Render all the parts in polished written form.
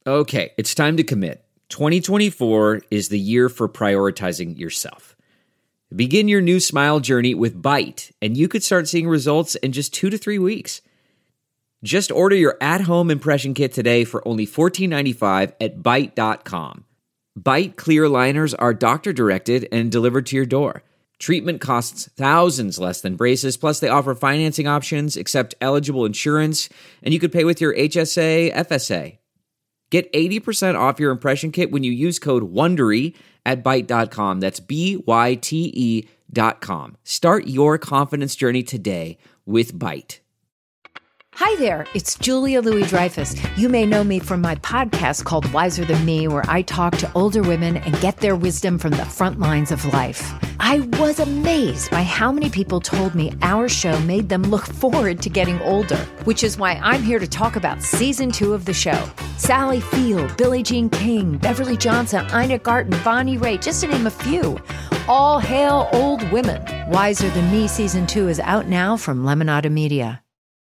Okay, it's time to commit. 2024 is the year for prioritizing yourself. Begin your new smile journey with Byte, and you could start seeing results in just 2 to 3 weeks. Just order your at-home impression kit today for only $14.95 at Byte.com. Byte clear liners are doctor-directed and delivered to your door. Treatment costs thousands less than braces, plus they offer financing options, accept eligible insurance, and you could pay with your HSA, FSA. Get 80% off your impression kit when you use code WONDERY at Byte.com. That's BYTE.com. Start your confidence journey today with Byte. Hi there, it's Julia Louis-Dreyfus. You may know me from my podcast called Wiser Than Me, where I talk to older women and get their wisdom from the front lines of life. I was amazed by how many people told me our show made them look forward to getting older, which is why I'm here to talk about season 2 of the show. Sally Field, Billie Jean King, Beverly Johnson, Ina Garten, Bonnie Raitt, just to name a few. All hail old women. Wiser Than Me season 2 is out now from Lemonada Media.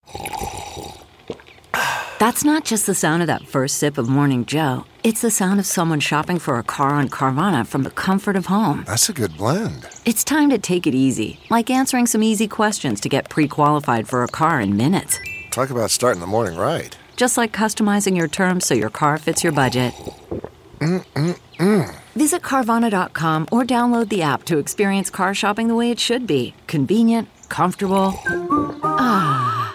That's not just the sound of that first sip of Morning Joe. It's the sound of someone shopping for a car on Carvana from the comfort of home. That's a good blend. It's time to take it easy, like answering some easy questions to get pre-qualified for a car in minutes. Talk about starting the morning right. Just like customizing your terms so your car fits your budget. Visit Carvana.com or download the app to experience car shopping the way it should be. Convenient, comfortable. Ah.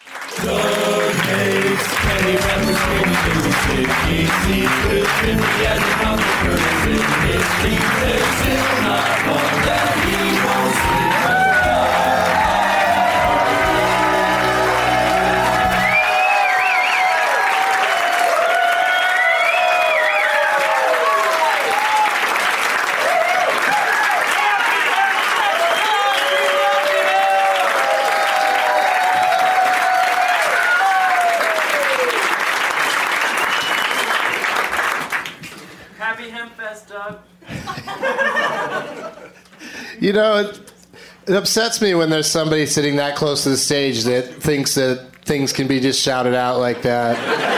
You know, it upsets me when there's somebody sitting that close to the stage that thinks that things can be just shouted out like that.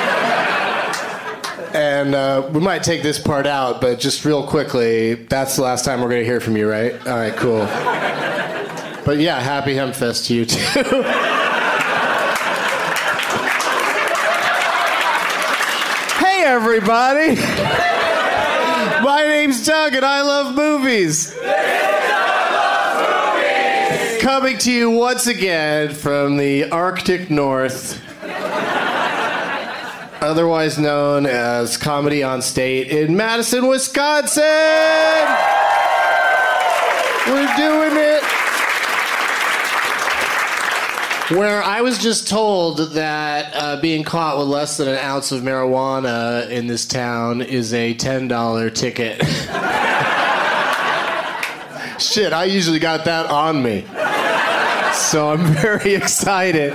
And we might take this part out, but just real quickly, that's the last time we're going to hear from you, right? All right, cool. But yeah, happy Hempfest to you, too. Hey, everybody! My name's Doug, and I love movies. Coming to you once again from the Arctic North, otherwise known as Comedy on State in Madison, Wisconsin. We're doing it. Where I was just told that being caught with less than an ounce of marijuana in this town is a $10 ticket. Shit, I usually got that on me. So I'm very excited.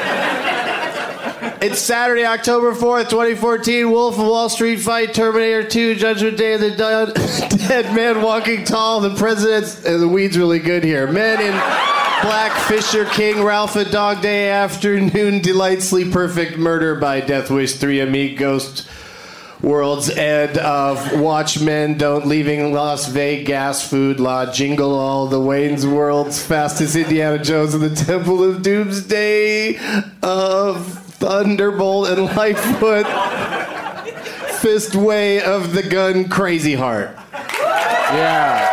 It's Saturday, October 4th, 2014. Wolf of Wall Street fight, Terminator 2, Judgment Day of the Dead Man Walking Tall, the President's... the weed's really good here. Men in Black, Fisher King, Ralph, a Dog Day Afternoon, Delight, Sleep Perfect, Murder by Death Wish 3, Amic, Ghost... World's End of Watchmen, Don't Leaving Las Vegas, Food Law, Jingle All, The Wayne's World's Fastest Indiana Jones and the Temple of Doomsday, of Thunderbolt and Lightfoot, Fist Way of the Gun, Crazy Heart. Yeah.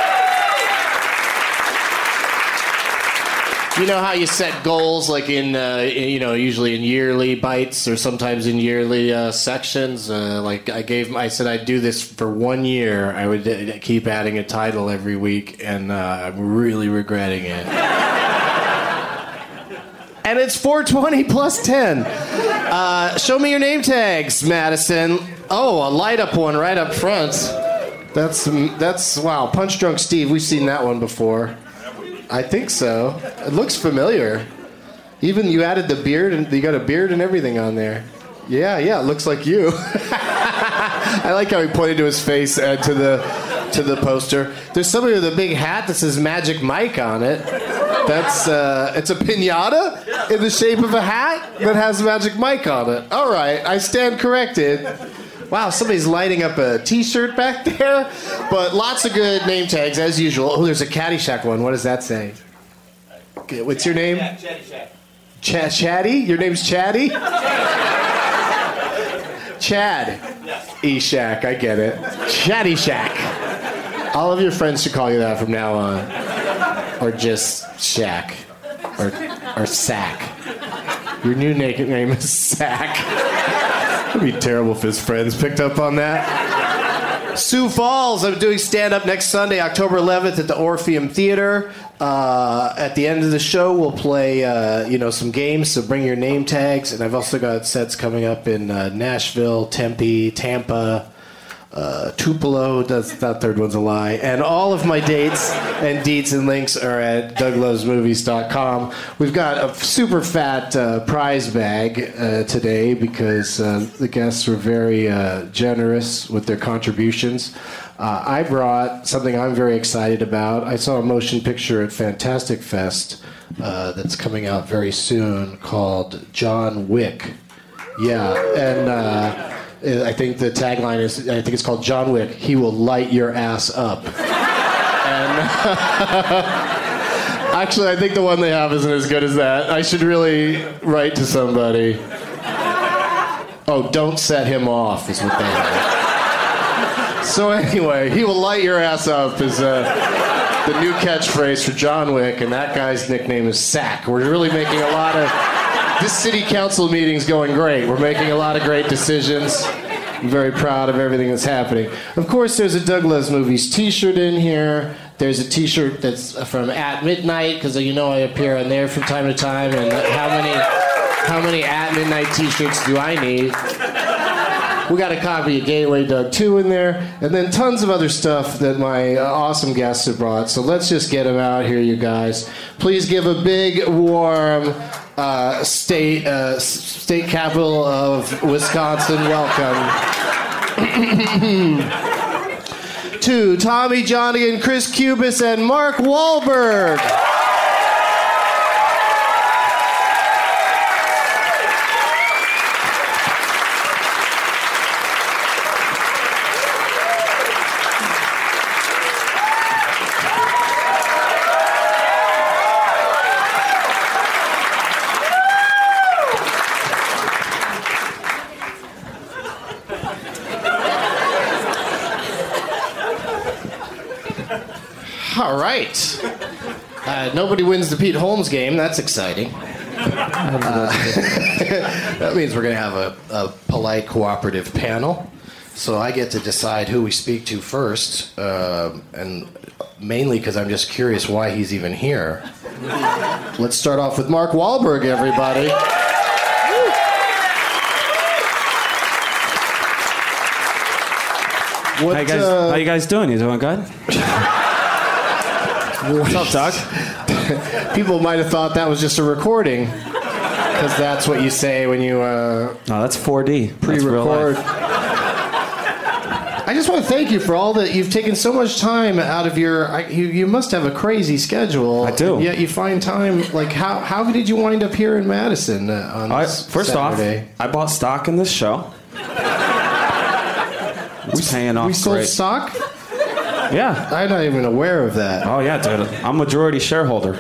You know how you set goals, like usually in yearly bites or sometimes in yearly sections. Like I said I'd do this for 1 year. I would keep adding a title every week, and I'm really regretting it. And it's 420 plus 10. Show me your name tags, Madison. Oh, a light up one right up front. That's wow. Punch Drunk Steve. We've seen that one before. I think so. It looks familiar. Even you added the beard, and you got a beard and everything on there. Yeah, it looks like you. I like how he pointed to his face to the poster. There's somebody with a big hat that says Magic Mike on it. That's it's a piñata in the shape of a hat that has Magic Mike on it. All right, I stand corrected. Wow, somebody's lighting up a T-shirt back there. But lots of good name tags, as usual. Oh, there's a Caddyshack one. What does that say? Okay, what's your name? Chatty? Your name's Chatty? Chad. E-Shack, I get it. Chatty Shack. All of your friends should call you that from now on. Or just Shack. Or Sack. Your new nickname is Sack. It'd be terrible if his friends picked up on that. Sioux Falls, I'm doing stand-up next Sunday, October 11th at the Orpheum Theater. At the end of the show, we'll play, some games, so bring your name tags. And I've also got sets coming up in Nashville, Tempe, Tampa, Tupelo, that third one's a lie. And all of my dates and deets and links are at douglovesmovies.com. We've got a super fat prize bag today because the guests were very generous with their contributions. I brought something I'm very excited about. I saw a motion picture at Fantastic Fest that's coming out very soon called John Wick. Yeah, and I think the tagline is, I think it's called John Wick, he will light your ass up. And actually, I think the one they have isn't as good as that. I should really write to somebody. Oh, don't set him off is what they have. So anyway, he will light your ass up is the new catchphrase for John Wick, and that guy's nickname is Sack. We're really making a lot of... This city council meeting's going great. We're making a lot of great decisions. I'm very proud of everything that's happening. Of course, there's a Doug Loves Movies t-shirt in here. There's a t-shirt that's from At Midnight, because I appear on there from time to time. And how many At Midnight t-shirts do I need? We got a copy of Gateway Doug 2 in there. And then tons of other stuff that my awesome guests have brought. So let's just get them out here, you guys. Please give a big, warm... state capital of Wisconsin, welcome to Tommy Johnigan, Chris Cubis, and Mark Wahlberg. All right. Nobody wins the Pete Holmes game. That's exciting. That means we're going to have a polite, cooperative panel. So I get to decide who we speak to first, and mainly because I'm just curious why he's even here. Let's start off with Mark Wahlberg, everybody. How you guys doing? You doing good? What's up, Doug? People might have thought that was just a recording, because that's what you say when you No, that's 4D. pre-record. I just want to thank you for all that you've taken so much time out of your. You must have a crazy schedule. I do. Yet you find time. Like how did you wind up here in Madison on First Saturday? off, I bought stock in this show. It's paying off. We sold great. stock. Yeah. I'm not even aware of that. Oh yeah, dude. I'm majority shareholder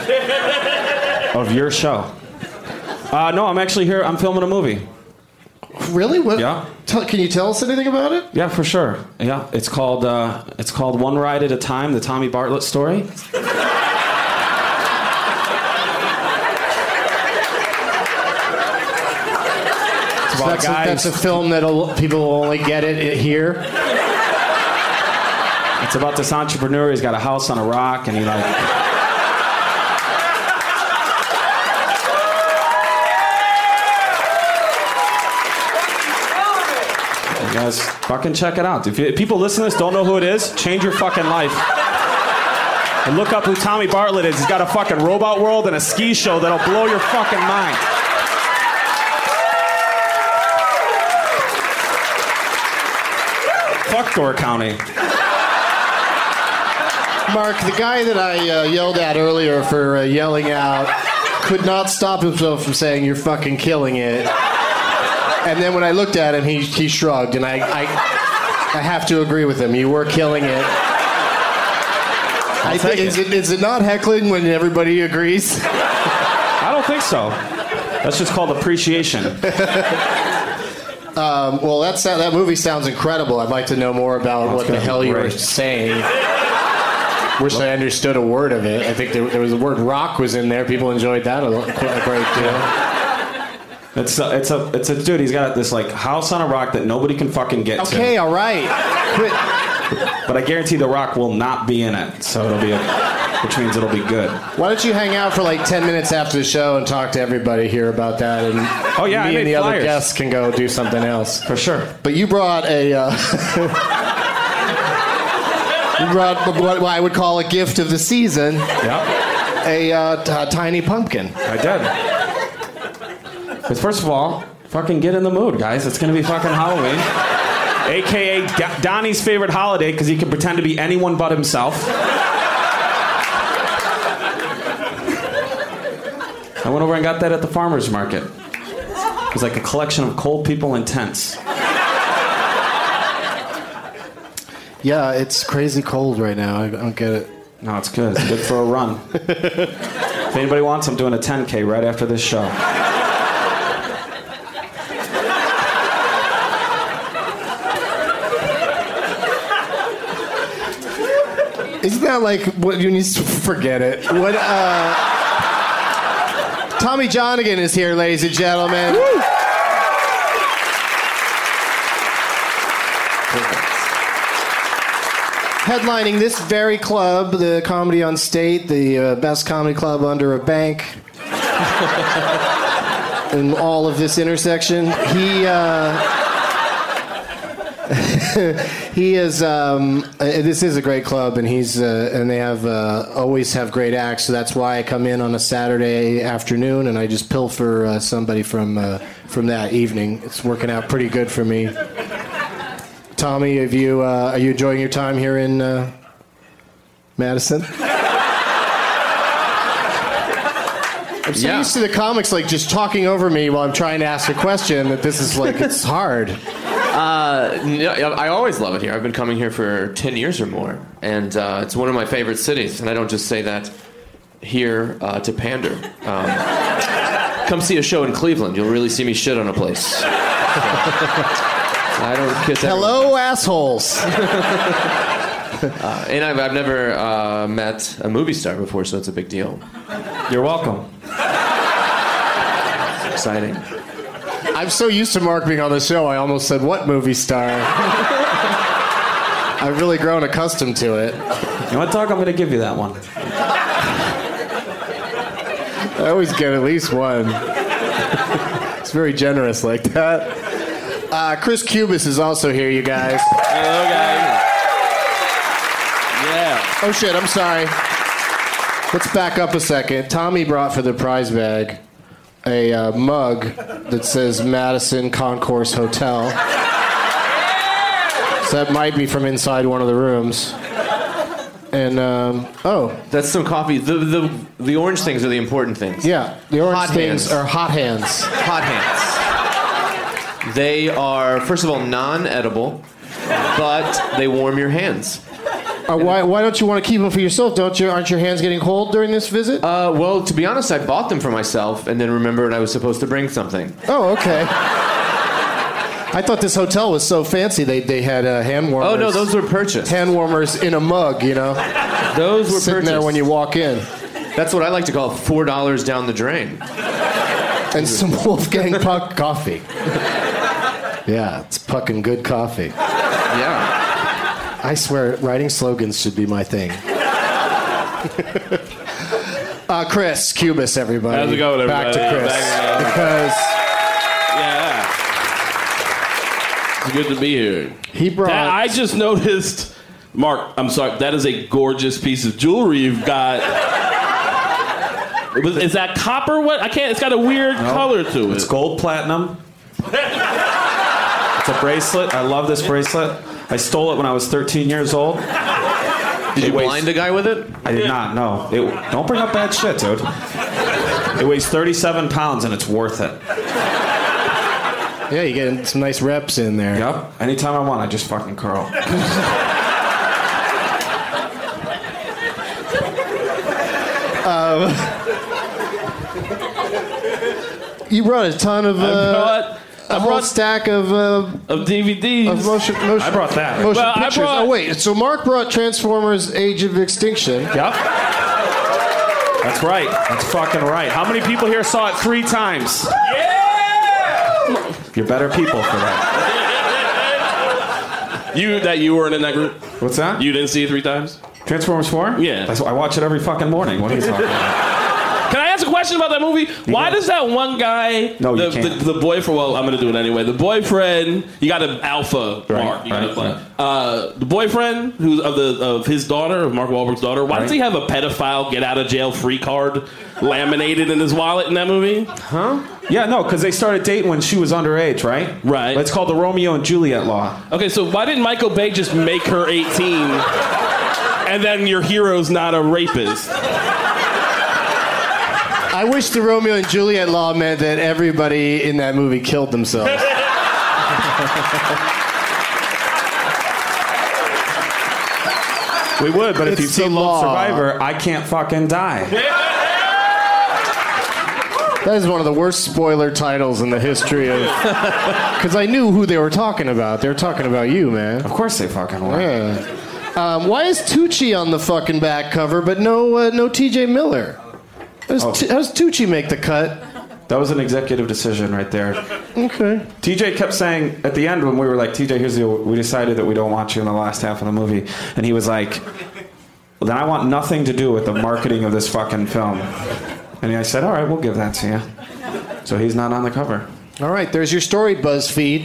of your show. No, I'm actually here. I'm filming a movie. Really? What? Yeah. Can you tell us anything about it? Yeah, for sure. Yeah, it's called One Ride at a Time: The Tommy Bartlett Story. That's a film that people will only get it here. It's about this entrepreneur. He's got a house on a rock, and he like. You guys fucking check it out. If people listen to this don't know who it is, change your fucking life. And look up who Tommy Bartlett is. He's got a fucking robot world and a ski show that'll blow your fucking mind. Fuck Door County. Mark, the guy that I yelled at earlier for yelling out could not stop himself from saying, "You're fucking killing it." And then when I looked at him, he shrugged, and I have to agree with him. You were killing it. Is it not heckling when everybody agrees? I don't think so. That's just called appreciation. Well, that movie sounds incredible. I'd like to know more about what the hell you were saying. Wish I understood a word of it. I think there was the word rock was in there. People enjoyed that a great deal. It's a dude. He's got this like house on a rock that nobody can fucking get to. Okay, all right. Quit. But I guarantee The Rock will not be in it, so which means it'll be good. Why don't you hang out for like 10 minutes after the show and talk to everybody here about that? And me and the other guests can go do something else. For sure. But you brought what I would call a gift of the season. Yeah. A tiny pumpkin. I did. But first of all, fucking get in the mood, guys. It's going to be fucking Halloween. A.K.A. Donnie's favorite holiday because he can pretend to be anyone but himself. I went over and got that at the farmer's market. It was like a collection of cold people in tents. Yeah, it's crazy cold right now. I don't get it. No, it's good. It's good for a run. If anybody wants, I'm doing a 10K right after this show. Isn't that like what you need to forget it? What? Tommy Johnigan is here, ladies and gentlemen. Woo! Headlining this very club, the Comedy on State, the best comedy club under a bank in all of this intersection. He is. This is a great club, and and they have always have great acts. So that's why I come in on a Saturday afternoon, and I just pilfer somebody from that evening. It's working out pretty good for me. Tommy, are you enjoying your time here in Madison? I'm so used to the comics like just talking over me while I'm trying to ask a question that this is like it's hard. I always love it here. I've been coming here for 10 years or more, and it's one of my favorite cities. And I don't just say that here to pander. Come see a show in Cleveland. You'll really see me shit on a place. I don't kiss Hello, assholes. And I've never met a movie star before, so it's a big deal. You're welcome. It's exciting. I'm so used to Mark being on the show, I almost said, what movie star? I've really grown accustomed to it. You want to talk? I'm going to give you that one. I always get at least one. It's very generous like that. Chris Cubis is also here, you guys. Hello, guys. Yeah. Oh, shit, I'm sorry. Let's back up a second. Tommy brought for the prize bag a mug that says Madison Concourse Hotel. So that might be from inside one of the rooms. And, That's some coffee. The orange things are the important things. Yeah, the orange Hot things hands. are hot hands. Hot hands. They are, first of all, non-edible, but they warm your hands. Why don't you want to keep them for yourself? Aren't your hands getting cold during this visit? Well, to be honest, I bought them for myself and then remembered I was supposed to bring something. Oh, okay. I thought this hotel was so fancy they had hand warmers. Oh, no, those were purchased. Hand warmers in a mug, you know? Those were sitting purchased. there when you walk in. That's what I like to call $4 down the drain. And some Wolfgang Puck coffee. Yeah, it's fucking good coffee. Yeah. I swear, writing slogans should be my thing. Chris Cubis, everybody. How's it going, everybody? Back to Chris. Because It's good to be here. he brought... I just noticed, Mark, I'm sorry, that is a gorgeous piece of jewelry you've got. Is that copper? What? I can't, it's got a weird color to it. It's gold platinum. It's a bracelet. I love this bracelet. I stole it when I was 13 years old. Did you blind a guy with it? I did not, no. Don't bring up bad shit, dude. It weighs 37 pounds and it's worth it. Yeah, you get some nice reps in there. Yep. Anytime I want, I just fucking curl. You brought a ton of... a whole stack of DVDs. Of motion I brought that. Motion Well, I pictures. brought- Oh, wait. So Mark brought Transformers Age of Extinction. Yep. That's right. That's fucking right. How many people here saw it 3 times? Yeah! You're better people for that. You weren't in that group? What's that? You didn't see it 3 times? Transformers 4? Yeah. I watch it every fucking morning. What are you talking about? Can I ask a question about that movie? Why does that one guy, No, you can't. the boyfriend? Well, I'm gonna do it anyway. The boyfriend, you got an alpha Mark. You gotta play. The boyfriend who's of his daughter, of Mark Wahlberg's daughter. Why does he have a pedophile get out of jail free card laminated in his wallet in that movie? Huh? Yeah, no, because they started dating when she was underage, right? Right. It's called the Romeo and Juliet law. Okay, so why didn't Michael Bay just make her 18, and then your hero's not a rapist? I wish the Romeo and Juliet law meant that everybody in that movie killed themselves. We would, but if It's you've seen the Lone law. Survivor, I can't fucking die. That is one of the worst spoiler titles in the history of... Because I knew who they were talking about. They were talking about you, man. Of course they fucking were. Yeah. Why is Tucci on the fucking back cover, but no T.J. Miller? How does Tucci make the cut? That was an executive decision right there. Okay. TJ kept saying at the end when we were like, TJ, here's the deal. We decided that we don't want you in the last half of the movie. And he was like, well, then I want nothing to do with the marketing of this fucking film. And I said, all right, we'll give that to you. So he's not on the cover. All right, there's your story, BuzzFeed.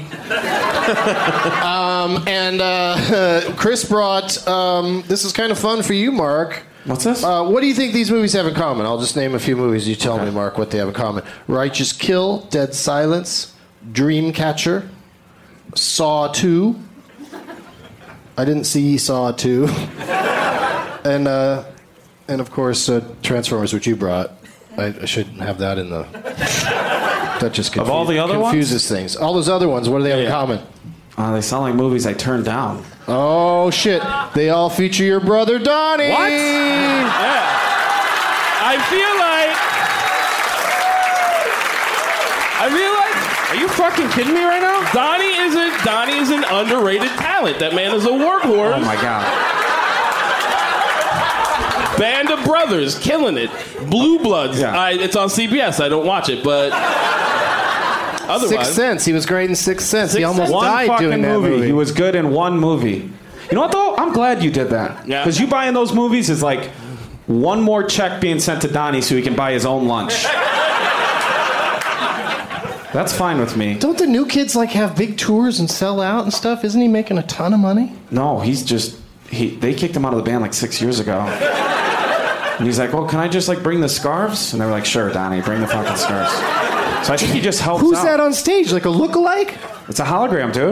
Chris brought, this is kind of fun for you, Mark. What's this? What do you think these movies have in common? I'll just name a few movies. You tell me, Mark, what they have in common. Righteous Kill, Dead Silence, Dreamcatcher, Saw 2. I didn't see Saw 2. and of course, Transformers, which you brought. I should have that in the... That just Of all the other confuses things. All those other ones, what do they have in common? They sound like movies I turned down. Oh, shit. They all feature your brother, Donnie. What? Yeah. I feel like. Are you fucking kidding me right now? Donnie is an underrated talent. That man is a workhorse. Oh my god. Band of Brothers, killing it. Blue Bloods. Yeah. It's on CBS. I don't watch it, but otherwise. Sixth Sense. He was great in Sixth Sense. He almost One died fucking doing that movie. He was good in one movie. You know what though? I'm glad you did that. Yeah. Because you buying those movies is like one more check being sent to Donnie so he can buy his own lunch. That's fine with me. Don't the new kids like have big tours and sell out and stuff? Isn't he making a ton of money? No, he's just they kicked him out of the band like 6 years ago. And he's like, well, can I just like bring the scarves? And they were like, sure, Donnie, bring the fucking scarves. So I think he just helps Who's out. that on stage? Like a lookalike? It's a hologram, dude.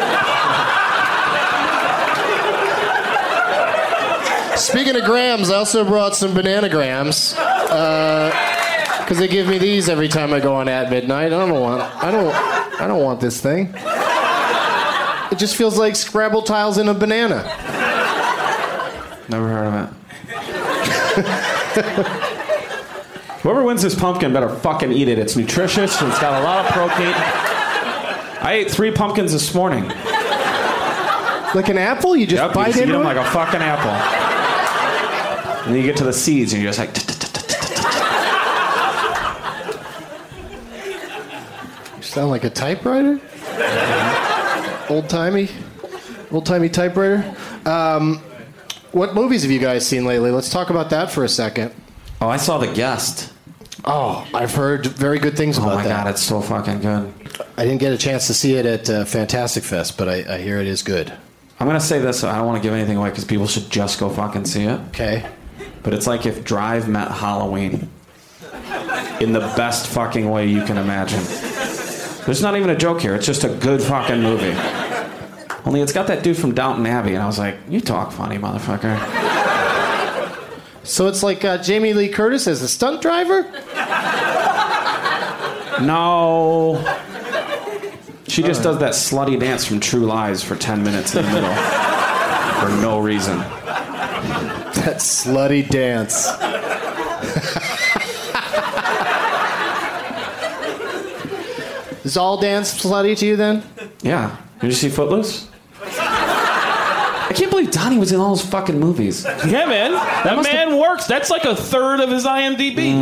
Speaking of grams, I also brought some bananagrams. Because they give me these every time I go on at midnight. I don't want this thing. It just feels like Scrabble tiles in a banana. Never heard of it. Whoever wins this pumpkin better fucking eat it. It's nutritious and it's got a lot of protein. I ate 3 pumpkins this morning. Like an apple? You just Yep, you bite just eat into them it? like a fucking apple. And then you get to the seeds and you're just like... You sound like a typewriter? Old-timey typewriter? What movies have you guys seen lately? Let's talk about that for a second. Oh, I saw The Guest. Oh, I've heard very good things about that. Oh my god, it's so fucking good. I didn't get a chance to see it at Fantastic Fest, but I hear it is good. I'm gonna say this, I don't want to give anything away because people should just go fucking see it. Okay. But it's like if Drive met Halloween. In the best fucking way you can imagine. There's not even a joke here, it's just a good fucking movie. Only it's got that dude from Downton Abbey, and I was like, you talk funny, motherfucker. So it's like Jamie Lee Curtis as the stunt driver? No. She just does that slutty dance from True Lies for 10 minutes in the middle. For no reason. That slutty dance. Is all dance slutty to you then? Yeah. Did you see Footloose? I can't believe Donnie was in all those fucking movies. Yeah, man. That man works. That's like a third of his IMDb.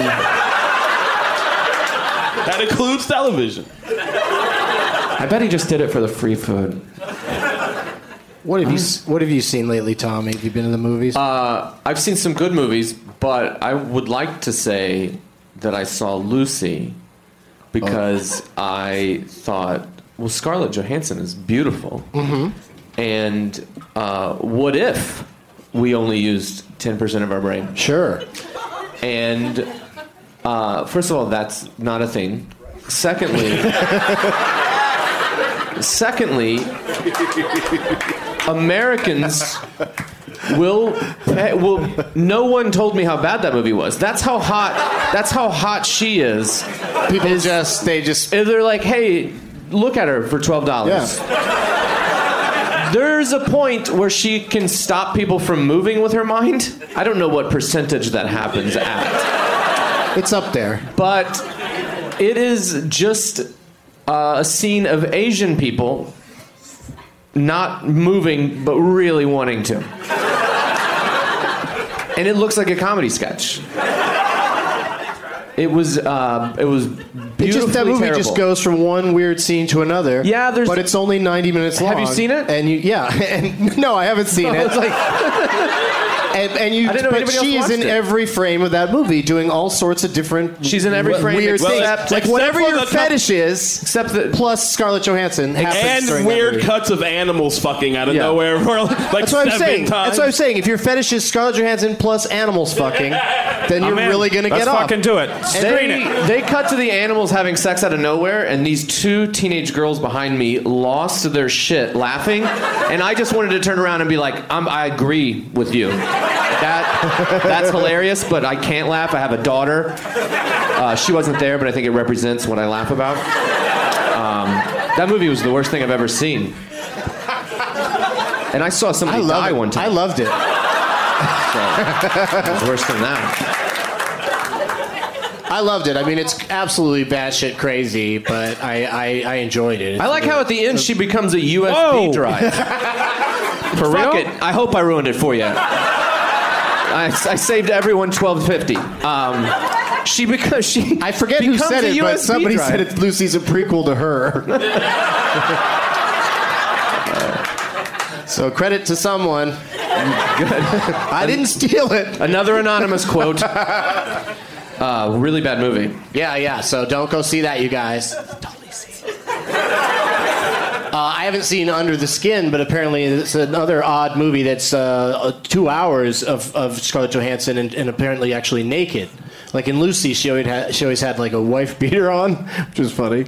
That includes television. I bet he just did it for the free food. What have you seen lately, Tommy? Have you been in the movies? I've seen some good movies, but I would like to say that I saw Lucy because I thought, well, Scarlett Johansson is beautiful. Mm-hmm. And what if we only used 10% of our brain? Sure. And first of all, that's not a thing. Secondly, Americans will. No one told me how bad that movie was. That's how hot she is. People they're like, hey, look at her for $12. Yeah. There's a point where she can stop people from moving with her mind. I don't know what percentage that happens at. It's up there. But it is just a scene of Asian people not moving, but really wanting to. And it looks like a comedy sketch. It was beautifully that movie terrible. just goes from one weird scene to another. Yeah, but it's only 90 minutes long. Have you seen it? And no, I haven't seen it. It's like, and I didn't know but anybody she else is in watched it. every frame of that movie, doing all sorts of different. She's in every frame weird except- things. Like except whatever for your the fetish is, except that plus Scarlett Johansson happens And during that weird movie. cuts of animals fucking out of Yeah. nowhere for like That's what I'm 7 saying. times. That's what I'm saying. If your fetish is Scarlett Johansson plus animals fucking, then you're really gonna Let's get off. fucking do it. Screen it. They cut to the animals having sex out of nowhere, and these two teenage girls behind me lost their shit laughing, and I just wanted to turn around and be like, I agree with you. That's hilarious, but I can't laugh. I have a daughter. She wasn't there, but I think it represents what I laugh about. That movie was the worst thing I've ever seen. And I saw somebody die one time. I loved it. So, it was worse than that. I loved it. I mean, it's absolutely batshit crazy, but I enjoyed it. I like how at the end she becomes a USB Whoa. drive. For real? Fuck it. I hope I ruined it for you. I saved everyone $12.50. I forget who becomes said a it, but USB somebody drive. said it. Lucy's a prequel to her. So credit to someone. Good. I didn't steal it. Another anonymous quote. Really bad movie. Yeah. So don't go see that, you guys. Totally see it. I haven't seen Under the Skin, but apparently it's another odd movie that's 2 hours of Scarlett Johansson and apparently actually naked. Like in Lucy, she always had like a wife beater on, which was funny.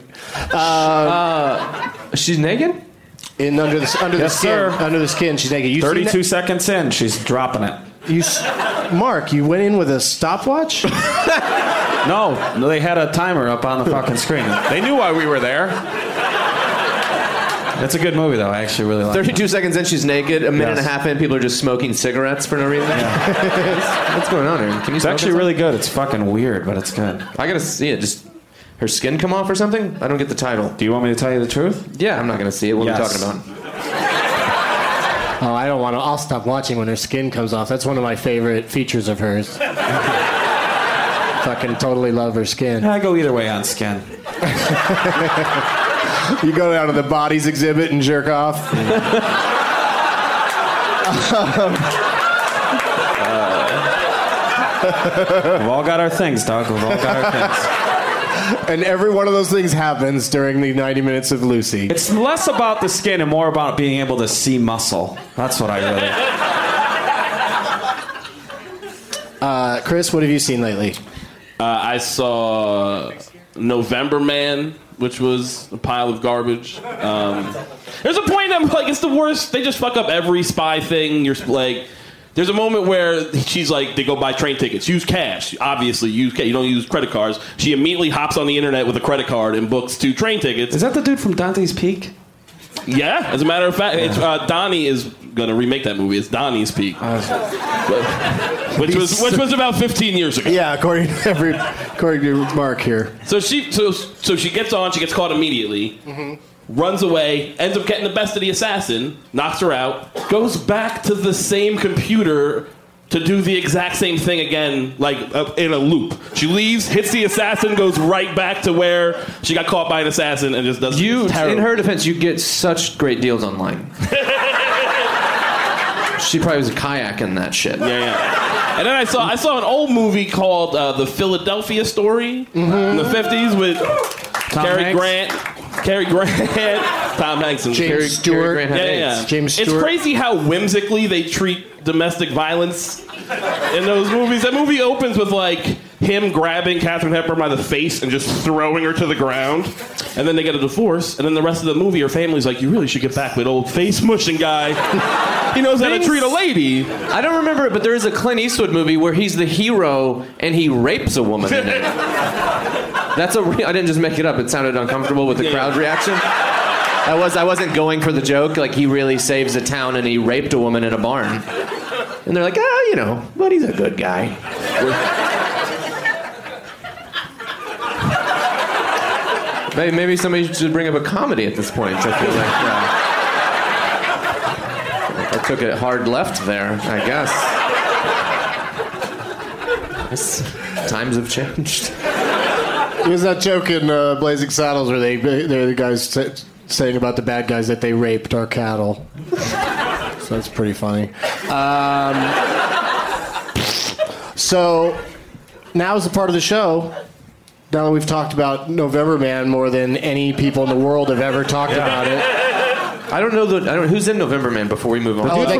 She's naked? In Under the Skin, she's naked. 32 seconds in, she's dropping it. Mark, you went in with a stopwatch? No, they had a timer up on the fucking screen. They knew why we were there. It's a good movie, though. I actually really like it. 32 seconds in, she's naked. A minute and a half in, people are just smoking cigarettes for no reason. Yeah. What's going on here? Can you It's smoke actually inside? really good. It's fucking weird, but it's good. I gotta see it. Just her skin come off or something? I don't get the title. Do you want me to tell you the truth? Yeah, I'm not gonna see it. What are we Yes. talking about? Oh, I don't want to. I'll stop watching when her skin comes off. That's one of my favorite features of hers. Fucking totally love her skin. I go either way on skin. You go down to the bodies exhibit and jerk off. We've all got our things, dog. We've all got our things. And every one of those things happens during the 90 minutes of Lucy. It's less about the skin and more about being able to see muscle. That's what I really... Chris, what have you seen lately? I saw November Man, which was a pile of garbage. There's a point I'm like, it's the worst. They just fuck up every spy thing. You're like, There's a moment where she's like, they go buy train tickets. Use cash. Obviously, use cash. You don't use credit cards. She immediately hops on the internet with a credit card and books 2 train tickets. Is that the dude from Dante's Peak? Yeah, as a matter of fact, it's, Donnie is going to remake that movie. It's Donnie's Peak, which was about 15 years ago. Yeah, according to Mark here. So she gets on. She gets caught immediately. Runs away. Ends up getting the best of the assassin. Knocks her out. Goes back to the same computer to do the exact same thing again, like in a loop. She leaves, hits the assassin, goes right back to where she got caught by an assassin, and just does. In her defense, you get such great deals online. She probably was kayaking that shit. Yeah. And then I saw an old movie called The Philadelphia Story in the 50s with Cary Grant, Tom Hanks, and James Stewart. James Stewart. It's crazy how whimsically they treat domestic violence in those movies. That movie opens with like him grabbing Katharine Hepburn by the face and just throwing her to the ground, and then they get a divorce, and then the rest of the movie, her family's like, you really should get back with old face mushing guy. He knows how to treat a lady. I don't remember it, but there is a Clint Eastwood movie where he's the hero and he rapes a woman in it. I didn't just make it up. It sounded uncomfortable with the crowd reaction. I wasn't going for the joke. Like, he really saves a town and he raped a woman in a barn. And they're like, but he's a good guy. Maybe somebody should bring up a comedy at this point. I feel like I took it hard left there, I guess. Times have changed. There's that joke in Blazing Saddles where the guys saying about the bad guys that they raped our cattle. So that's pretty funny. So now's the part of the show. Now that we've talked about November Man more than any people in the world have ever talked about it. I don't know who's in November Man before we move on. The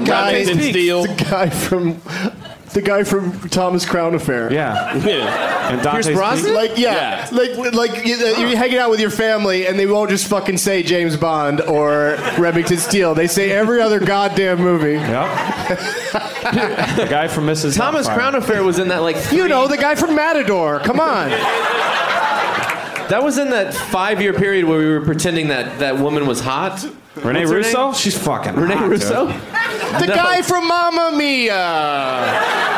guy from Thomas Crown Affair. Yeah. And Pierce Brosnan? Like you're hanging out with your family and they won't just fucking say James Bond or Remington Steele. They say every other goddamn movie. Yep. The guy from Mrs. Thomas Crown Affair was in that the guy from Matador. Come on. That was in that 5-year period where we were pretending that woman was hot. Renee Russo? She's fucking Renee hot, Russo? The guy from Mamma Mia.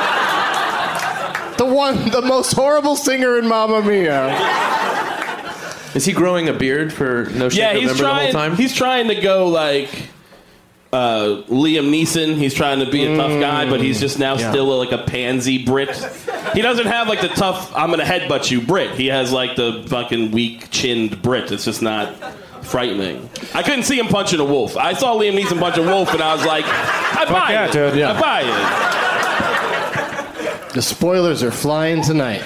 The most horrible singer in Mamma Mia. Is he growing a beard for No Shave November the whole time? He's trying to go like Liam Neeson. He's trying to be a tough guy, but he's just now still like a pansy Brit. He doesn't have like the tough, I'm going to headbutt you Brit. He has like the fucking weak-chinned Brit. It's just not frightening. I couldn't see him punching a wolf. I saw Liam Neeson punch a wolf, and I was like, I buy it. Dude, yeah. I buy it. The spoilers are flying tonight.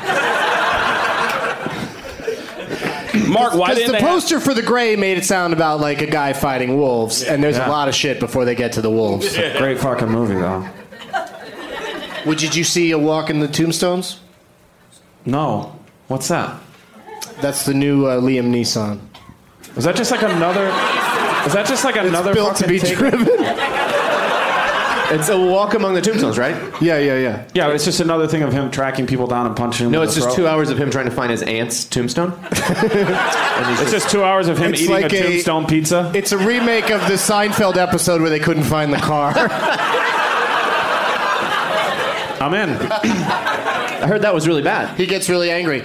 Mark, why didn't the poster for The Gray made it sound about like a guy fighting wolves, and there's a lot of shit before they get to the wolves. Yeah. Great fucking movie, though. Did you see A Walk in the Tombstones? No. What's that? That's the new Liam Neeson. Is that just like another? Is that just like another? It's built to be driven. It's A Walk Among the Tombstones, right? Yeah. Yeah, it's just another thing of him tracking people down and punching them. No, it's just 2 hours of him trying to find his aunt's tombstone. It's just 2 hours of him eating like a tombstone pizza. It's a remake of the Seinfeld episode where they couldn't find the car. I'm in. I heard that was really bad. He gets really angry.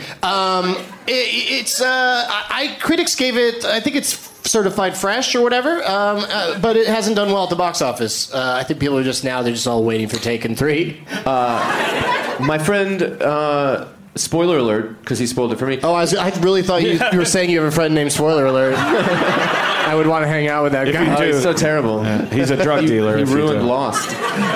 Critics gave it, I think it's certified fresh or whatever, but it hasn't done well at the box office. I think people are they're just all waiting for Taken 3. My friend, spoiler alert, because he spoiled it for me. Oh, I really thought you were saying you have a friend named Spoiler Alert. I would want to hang out with that guy. Oh, he's so terrible. Yeah, he's a drug dealer. He ruined Lost.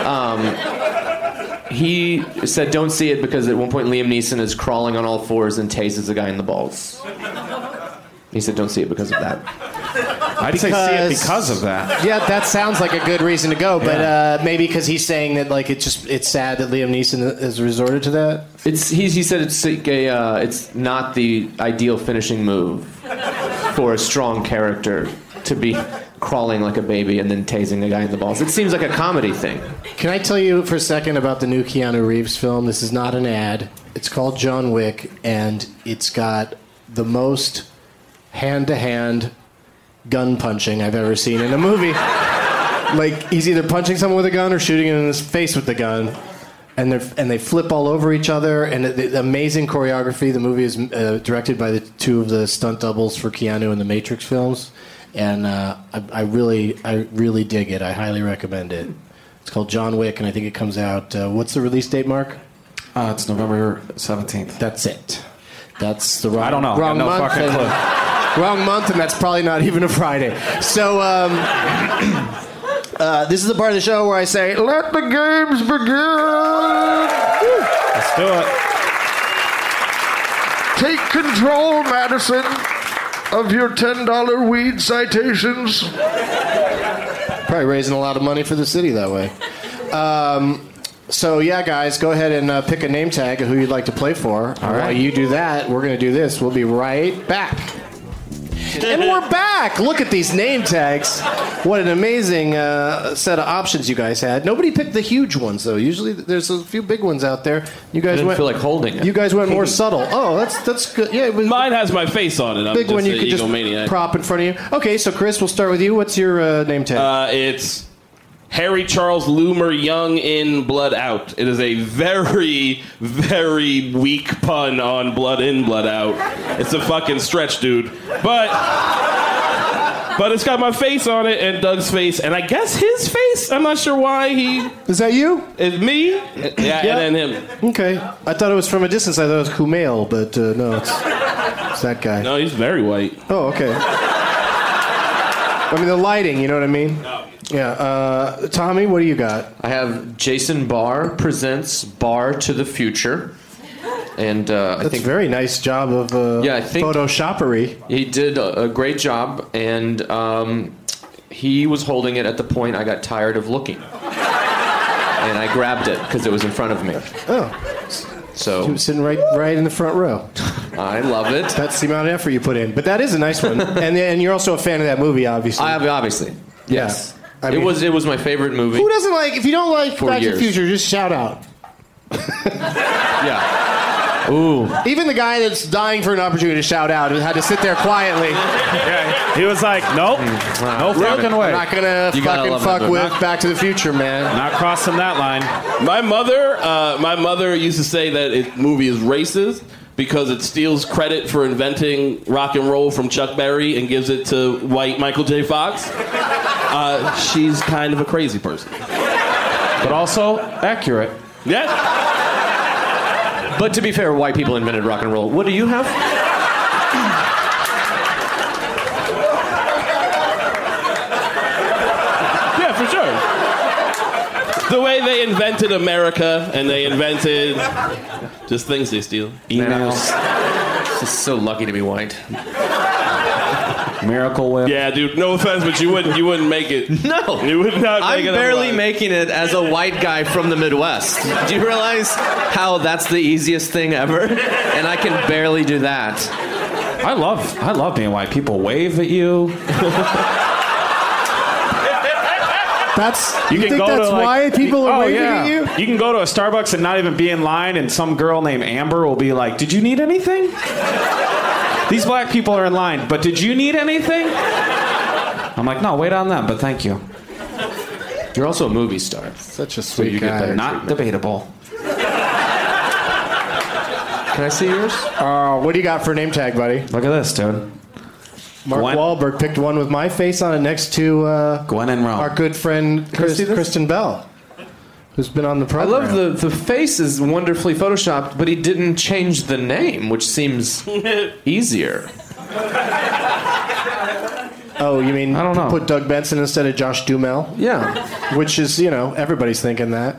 He said don't see it because at one point Liam Neeson is crawling on all fours and tases a guy in the balls. He said don't see it because of that. I'd say see it because of that. Yeah, that sounds like a good reason to go, but maybe because he's saying that like it's sad that Liam Neeson has resorted to that. He said it's not the ideal finishing move for a strong character to be crawling like a baby and then tasing the guy in the balls. It seems like a comedy thing. Can I tell you for a second about the new Keanu Reeves film? This is not an ad. It's called John Wick, and it's got the most hand-to-hand gun punching I've ever seen in a movie. Like, he's either punching someone with a gun or shooting him in his face with the gun. And they flip all over each other, and the amazing choreography. The movie is directed by the two of the stunt doubles for Keanu in the Matrix films, and I really dig it. I highly recommend it. It's called John Wick, and I think it comes out. What's the release date, Mark? It's November 17th. That's it. That's the wrong. I don't know. Wrong no month. fucking clue. Wrong month, and that's probably not even a Friday. So. This is the part of the show where I say, let the games begin. Let's do it. Take control, Madison, of your $10 weed citations. Probably raising a lot of money for the city that way. So, yeah, guys, go ahead and pick a name tag of who you'd like to play for. All right. While you do that, we're going to do this. We'll be right back. And we're back. Look at these name tags. What an amazing set of options you guys had. Nobody picked the huge ones, though. Usually there's a few big ones out there. You guys I didn't feel like holding it. You guys went more subtle. Oh, that's good. Yeah, it was Mine has my face on it. I'm big just one you an could just egomaniac. prop in front of you. Okay, so Chris, we'll start with you. What's your name tag? It's Harry Charles Loomer Young in Blood Out. It is a very, very weak pun on Blood in, Blood Out. It's a fucking stretch, dude. But it's got my face on it and Doug's face, and I guess his face. I'm not sure why he. Is that you? It's me. Yeah, and then him. Okay. I thought it was from a distance. I thought it was Kumail, but no, it's that guy. No, he's very white. Oh, okay. I mean, the lighting, you know what I mean? No. Yeah. Tommy, what do you got? I have Jason Barr presents Bar to the Future. And I think a very nice job of I think photoshoppery. He did a great job, and he was holding it at the point I got tired of looking. And I grabbed it because it was in front of me. Oh. So he was sitting right in the front row. I love it. That's the amount of effort you put in. But that is a nice one. and you're also a fan of that movie, obviously. Obviously. Yes. I mean, it was my favorite movie. Who doesn't like, if you don't like Back to the Future, just shout out. Yeah. Ooh. Even the guy that's dying for an opportunity to shout out had to sit there quietly. Yeah, he was like, nope, no fucking way. I'm not going to fucking fuck with Back to the Future, man. Not crossing that line. My mother used to say that the movie is racist because it steals credit for inventing rock and roll from Chuck Berry and gives it to white Michael J. Fox. She's kind of a crazy person. But also accurate. Yeah. But to be fair, white people invented rock and roll. What do you have? Yeah, for sure. The way they invented America and they invented just things they steal. Emails. Just so lucky to be white. Miracle Whip. Yeah, dude. No offense, but you wouldn't make it. No, you would not. Make I'm it barely otherwise. making it as a white guy from the Midwest. Do you realize how that's the easiest thing ever? And I can barely do that. I love being white. People wave at you. You think that's why people are waving at you? You can go to a Starbucks and not even be in line, and some girl named Amber will be like, "Did you need anything?" These black people are in line, but did you need anything? I'm like, no, wait on them, but thank you. You're also a movie star. Such a sweet guy. Get better Not treatment. debatable. Can I see yours? What do you got for a name tag, buddy? Look at this, dude. Mark Wahlberg picked one with my face on it next to Gwen in Rome. our good friend Kristen Bell, who's been on the I program. love the face is wonderfully photoshopped, but he didn't change the name, which seems easier. Oh, you mean I don't know. put Doug Benson instead of Josh Duhamel? Yeah. Which is, everybody's thinking that.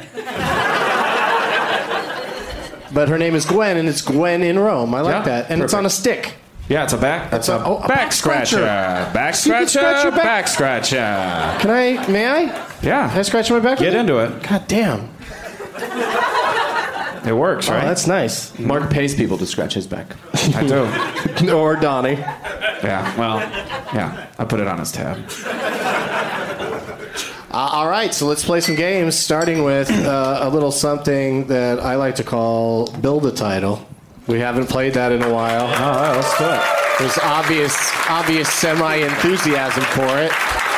But her name is Gwen, and it's Gwen in Rome. I like that. And it's on a stick. Yeah, it's a back back scratcher. Back You can scratcher. scratch your back. Back scratcher. May I? Yeah. Can I scratch my back? Get into it. God damn. It works, Oh, right? that's nice. Mark pays people to scratch his back. I do. Or Donnie. Yeah, well, yeah. I put it on his tab. All right, so let's play some games, starting with a little something that I like to call Build a Title. We haven't played that in a while. All right, let's do it. There's obvious semi-enthusiasm for it.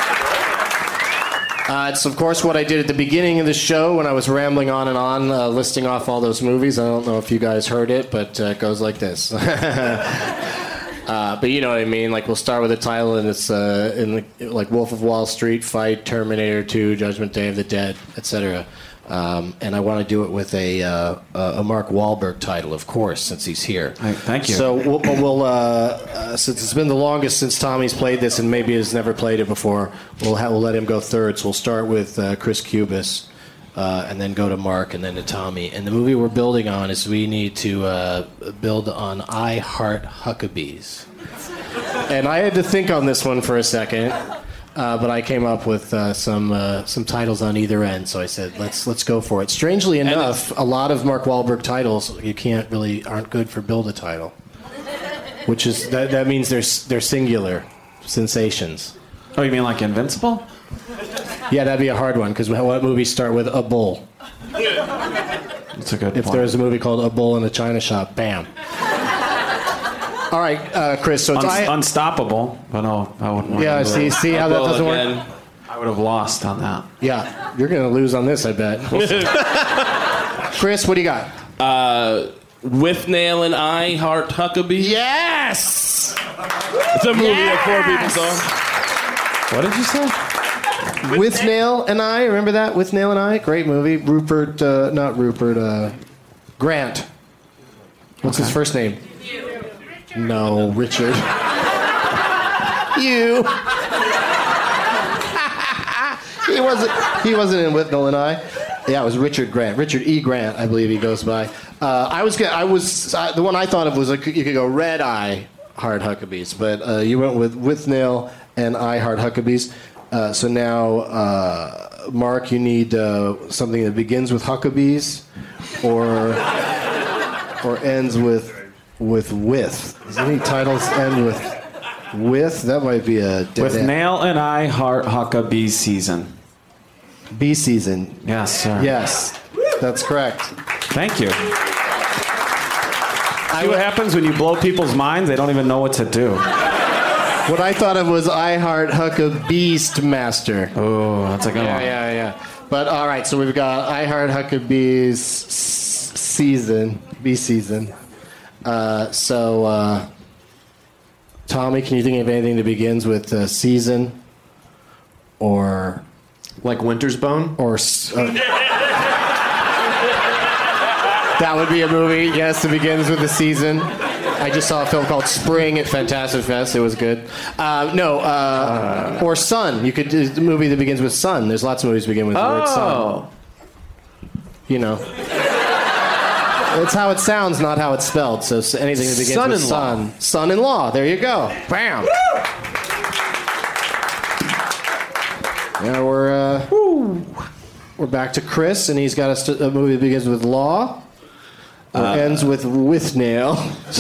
It's, of course, what I did at the beginning of the show when I was rambling on and on, listing off all those movies. I don't know if you guys heard it, but it goes like this. But you know what I mean. Like, we'll start with a title, and it's like Wolf of Wall Street, Fight, Terminator 2, Judgment Day of the Dead, etc. And I want to do it with a Mark Wahlberg title, of course, since he's here. Thank you. So we'll since it's been the longest since Tommy's played this, and maybe has never played it before, we'll let him go third. So we'll start with Chris Cubis, and then go to Mark, and then to Tommy. And the movie we're building on is we need to build on I Heart Huckabees. And I had to think on this one for a second. But I came up with some titles on either end, so I said let's go for it. Strangely enough, a lot of Mark Wahlberg titles aren't good for build a title, which is that means they're singular sensations. Oh, you mean like Invincible? Yeah, that'd be a hard one because what movies start with a bull? That's a good. If there's a movie called A Bull in a China Shop, bam. All right, Chris. So it's Unstoppable, but no, I wouldn't. Yeah, see how that doesn't work. I would have lost on that. Yeah, you're gonna lose on this, I bet. Chris, what do you got? With Nail and I Heart Huckabee. Yes. It's a movie that 4 people saw. What did you say? With Nail and I. Remember that? With Nail and I. Great movie. Grant. What's his first name? No, Richard. You. He wasn't in With Nail and I. Yeah, it was Richard Grant. Richard E. Grant, I believe he goes by. The one I thought of was you could go Red Eye Heart Huckabees, but you went with Nail and I Heart Huckabees. So now, Mark, you need something that begins with Huckabees or ends with. Does any titles end with? That might be a dead With end. Nail and I Heart Huckabee season. B season. Yes, sir. Yes, that's correct. Thank you. See what happens when you blow people's minds? They don't even know what to do. What I thought of was I Heart Huckabeast Master. Oh, that's a good one. Yeah. But all right, so we've got I Heart Huckabees season, B season. So, Tommy, can you think of anything that begins with season or like Winter's Bone? Or that would be a movie. Yes, it begins with the season. I just saw a film called Spring at Fantastic Fest. It was good. Or Sun. You could do the movie that begins with Sun. There's lots of movies that begin with the word Sun. You know. It's how it sounds, not how it's spelled. So anything that begins with Sun. Son-in-law. There you go. Bam. Now we're back to Chris, and he's got a movie that begins with Law. Ends with Nail.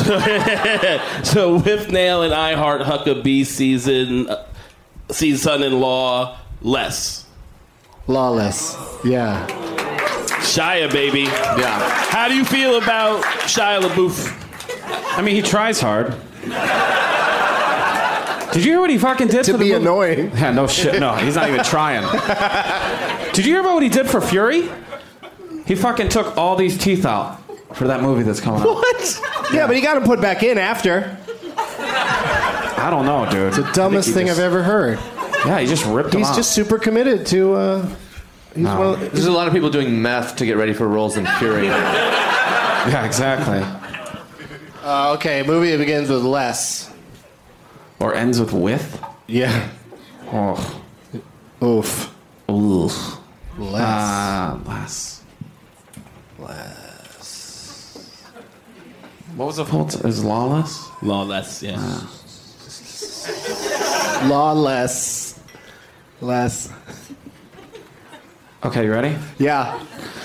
So With Nail and I Heart Huckabee season son-in-law less. Lawless. Yeah. Shia, baby. Yeah. How do you feel about Shia LaBeouf? I mean, he tries hard. Did you hear what he fucking did to for the be movie? Annoying? Yeah, no shit. No, he's not even trying. Did you hear about what he did for Fury? He fucking took all these teeth out for that movie that's coming out. What? Yeah, but he got them put back in after. I don't know, dude. It's the dumbest thing I've ever heard. Yeah, he just ripped them out. He's just super committed to... There's a lot of people doing meth to get ready for roles in Fury. Yeah, exactly. Okay, movie that begins with less. Or ends with with? Yeah. Oh. Oof. Oof. Less. What was the full is Lawless? Lawless, yeah. Lawless. Less. Okay, you ready? Yeah.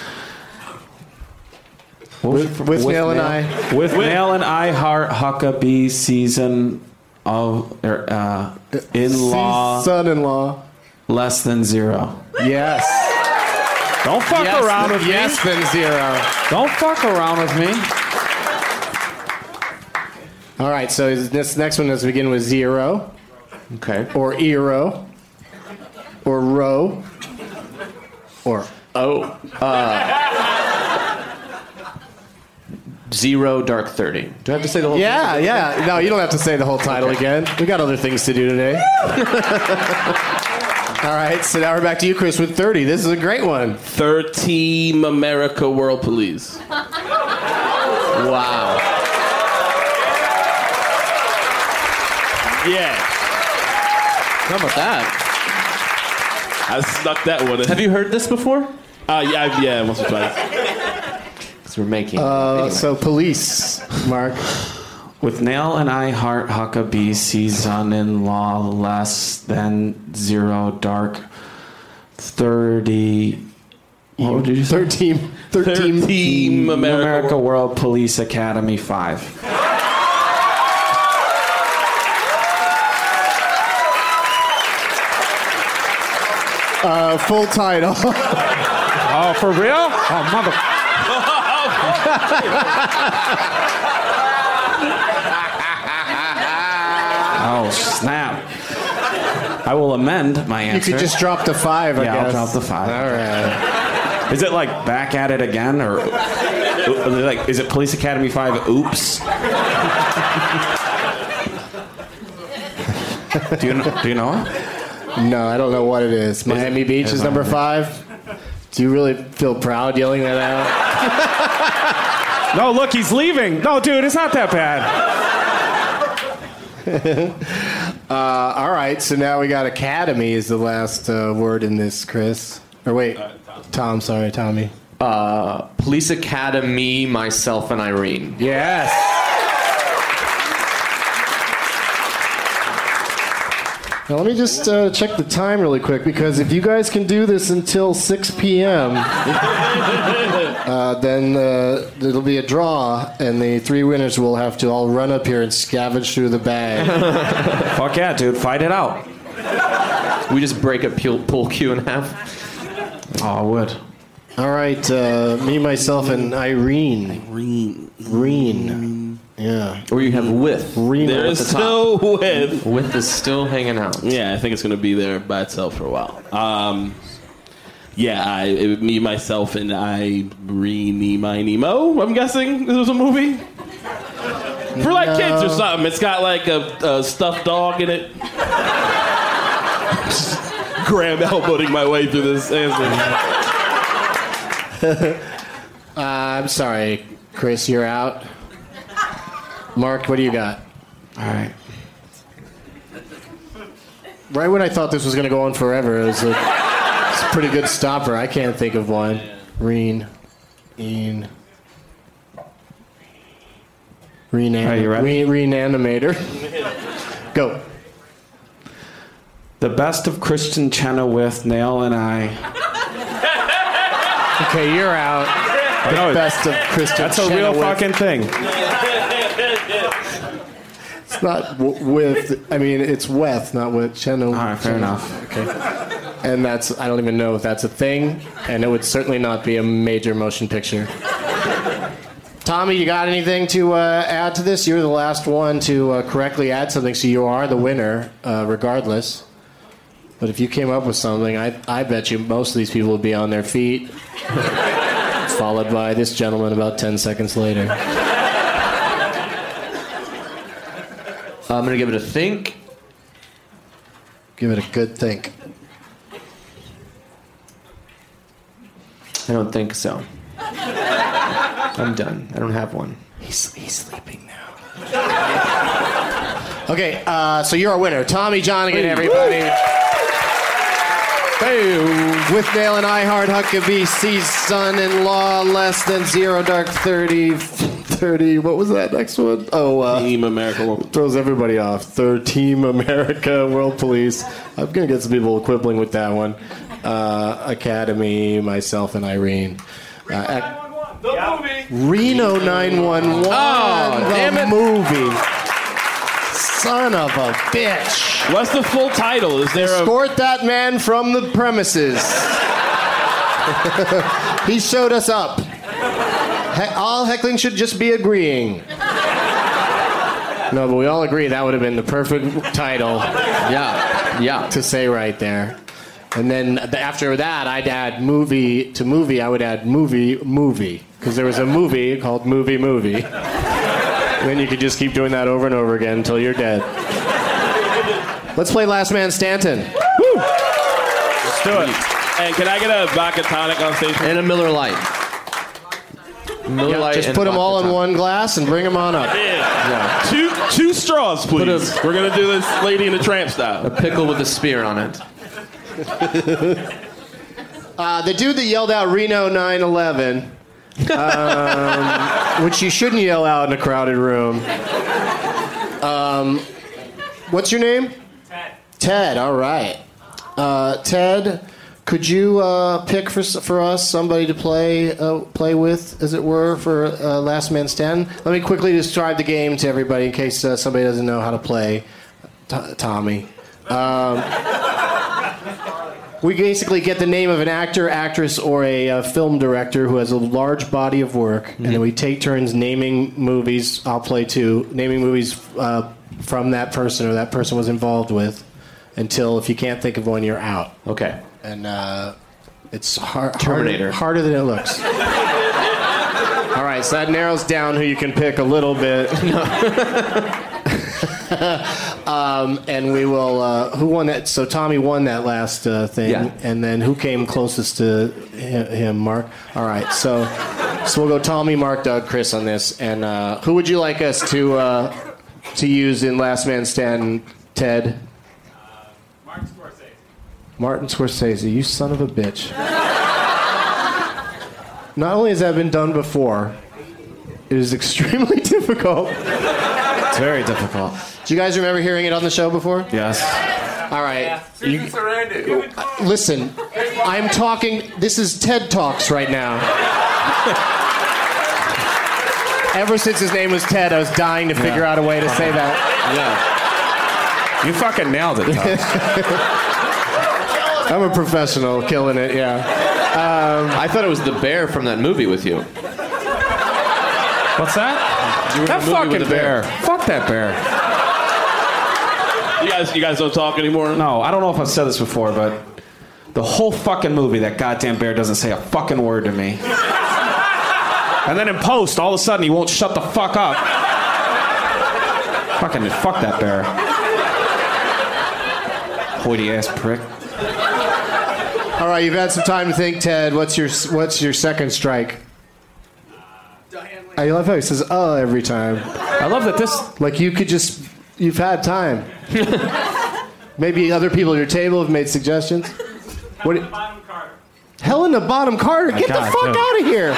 With Nail and I. With Nail and I Heart Huckabee season of in-law Son-in-law less than 0. Yes. Don't fuck around with me. Yes, then 0. Don't fuck around with me. All right, so this next one does begin with 0. Okay. Or eero. Or row. Or Oh. 0 Dark 30. Do I have to say the whole thing? Yeah. No, you don't have to say the whole title again. We got other things to do today. All right, so now we're back to you, Chris, with 30. This is a great one. Third Team America World Police. Wow. Yeah. How about that? I snuck that one in. Have you heard this before? Yeah, once or twice. Because we're making. So police, Mark. With Nail and I Heart Huckabee, son-in-law, less than 0 Dark 30. What did you say? 13 Team America World Police Academy 5. Full title. Oh, for real? Oh, mother. Oh, snap. I will amend my answer. You could just drop the 5, I guess. I'll drop the 5. All right. Is it like Back at It Again? Or is it Police Academy 5 Oops? Do you know it? No, I don't know what it is. Miami Beach is number 5. Do you really feel proud yelling that out? No, look, he's leaving. No, dude, it's not that bad. All right, so now we got Academy is the last word in this, Chris. Or wait, Tom, sorry, Tommy. Police Academy, myself, and Irene. Yes. Now let me just check the time really quick, because if you guys can do this until 6 p.m., then it'll be a draw, and the 3 winners will have to all run up here and scavenge through the bag. Fuck yeah, dude. Fight it out. We just break a pool cue in half. Oh, I would. All right, me, myself, and Irene. Yeah. Or you have with. Reno There at is the top. still with. With is still hanging out. Yeah, I think it's going to be there by itself for a while. Me, myself, and Irene, my Nemo, I'm guessing this was a movie. For like kids or something. It's got like a stuffed dog in it. Graham elbowing my way through this answer. I'm sorry, Chris, you're out. Mark, what do you got? All right. Right when I thought this was going to go on forever, it's a pretty good stopper. I can't think of one. Are you ready? Reanimator. Go. The Best of Christian Chenoweth, Nail and I. Okay, you're out. The Best of Christian That's a real Chenoweth. fucking thing. It's not with. I mean, it's with, not with Chenoweth. All right, fair enough. Okay. And that's. I don't even know if that's a thing, and it would certainly not be a major motion picture. Tommy, you got anything to add to this? You're the last one to correctly add something, so you are the winner, regardless. But if you came up with something, I bet you most of these people would be on their feet, followed by this gentleman about 10 seconds later. I'm going to give it a think. Give it a good think. I don't think so. I'm done. I don't have one. He's sleeping now. Okay, so you're a winner. Tommy Johnigan, everybody. Hey, with Nail and I Heart Huckabee, C's son-in-law, less than 0 Dark 30. What was that next one? Team America World. Throws everybody off. Third Team America World Police. I'm going to get some people quibbling with that one. Academy, myself, and Irene. The movie. Reno 911. Oh, damn it. Movie. Son of a bitch. What's the full title? Is there Escort that man from the premises. He showed us up. All heckling should just be agreeing. No, but we all agree that would have been the perfect title. Yeah. To say right there. And then after that, I'd add movie to movie. I would add movie. Because there was a movie called Movie. And then you could just keep doing that over and over again until you're dead. Let's play Last Man Stanton. Woo! Let's do it. And can I get a vodka tonic on stage? And a Miller Lite. Miller Lite. Just put them all in one glass and bring them on up. Yeah. Two straws, please. We're going to do this Lady and the Tramp style. A pickle with a spear on it. The dude that yelled out Reno 9/11, which you shouldn't yell out in a crowded room. What's your name? Ted. All right. Ted, could you pick for us somebody to play with, as it were, for Last Man Standing? Let me quickly describe the game to everybody in case somebody doesn't know how to play. Tommy. We basically get the name of an actor, actress, or a film director who has a large body of work, and then we take turns naming movies. I'll play too. Naming movies from that person or that person was involved with, until if you can't think of one, you're out. Okay. And it's Terminator. harder than it looks. All right, so that narrows down who you can pick a little bit. And we will. Who won that? So Tommy won that last thing, and then who came closest to him? Mark. All right, so we'll go Tommy, Mark, Doug, Chris on this. And who would you like us to use in Last Man Standing? Ted. Martin Scorsese. You son of a bitch. Not only has that been done before, it is extremely difficult. It's very difficult. Do you guys remember hearing it on the show before? Yes. All right. Listen, I'm talking. This is TED Talks right now. Ever since his name was Ted, I was dying to figure out a way to say that. Yeah. You fucking nailed it, Tom. I'm a professional, killing it, yeah. I thought it was the bear from that movie with you. What's that? That fucking bear. Fuck that bear. You guys don't talk anymore? No, I don't know if I've said this before, but the whole fucking movie, that goddamn bear doesn't say a fucking word to me. And then in post, all of a sudden, he won't shut the fuck up. Fuck that bear. Hoity ass prick. All right, you've had some time to think, Ted. What's your second strike? I love how he says every time. I love that this... Like you've had time. Maybe other people at your table have made suggestions. Helena Bonham Carter. Helena Bonham Carter, get the fuck out of here.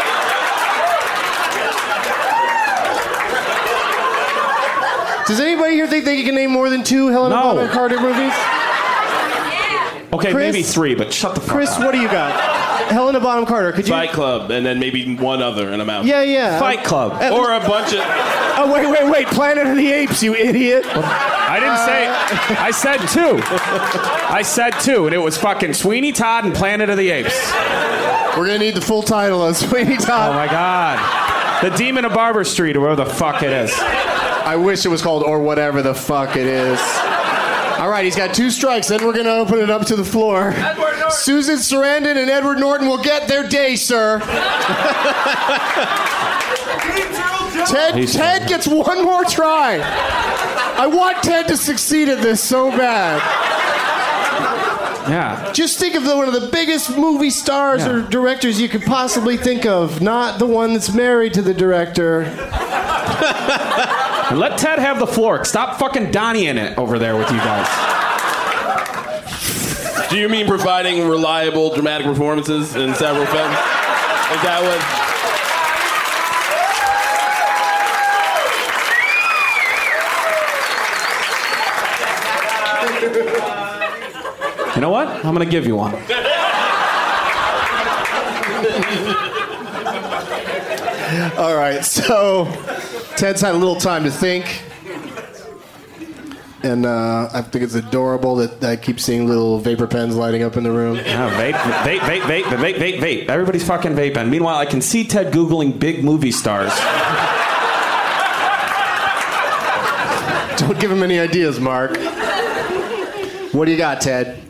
Does anybody here think they can name more than 2 Helena Bonham Carter movies? Okay, Chris, maybe 3, but shut the fuck up. Chris, what do you got? Helena Bonham Carter, could you... Fight Club, and then maybe one other, and I'm out. Yeah. Fight Club. Or a bunch of... Oh, wait. Planet of the Apes, you idiot. I didn't say... I said 2, and it was fucking Sweeney Todd and Planet of the Apes. We're going to need the full title of Sweeney Todd. Oh, my God. The Demon of Barber Street, or whatever the fuck it is. I wish it was called Or Whatever the Fuck It Is. All right, he's got 2 strikes. Then we're going to open it up to the floor. Susan Sarandon and Edward Norton will get their day, sir. Ted gets one more try. I want Ted to succeed at this so bad. Yeah. Just think of one of the biggest movie stars or directors you could possibly think of, not the one that's married to the director. And let Ted have the floor. Stop fucking Donnie-ing it over there with you guys. Do you mean providing reliable dramatic performances in several films? Is that what? You know what? I'm going to give you one. All right, so Ted's had a little time to think. And I think it's adorable that I keep seeing little vapor pens lighting up in the room. Vape. Everybody's fucking vaping. Meanwhile, I can see Ted Googling big movie stars. Don't give him any ideas, Mark. What do you got, Ted?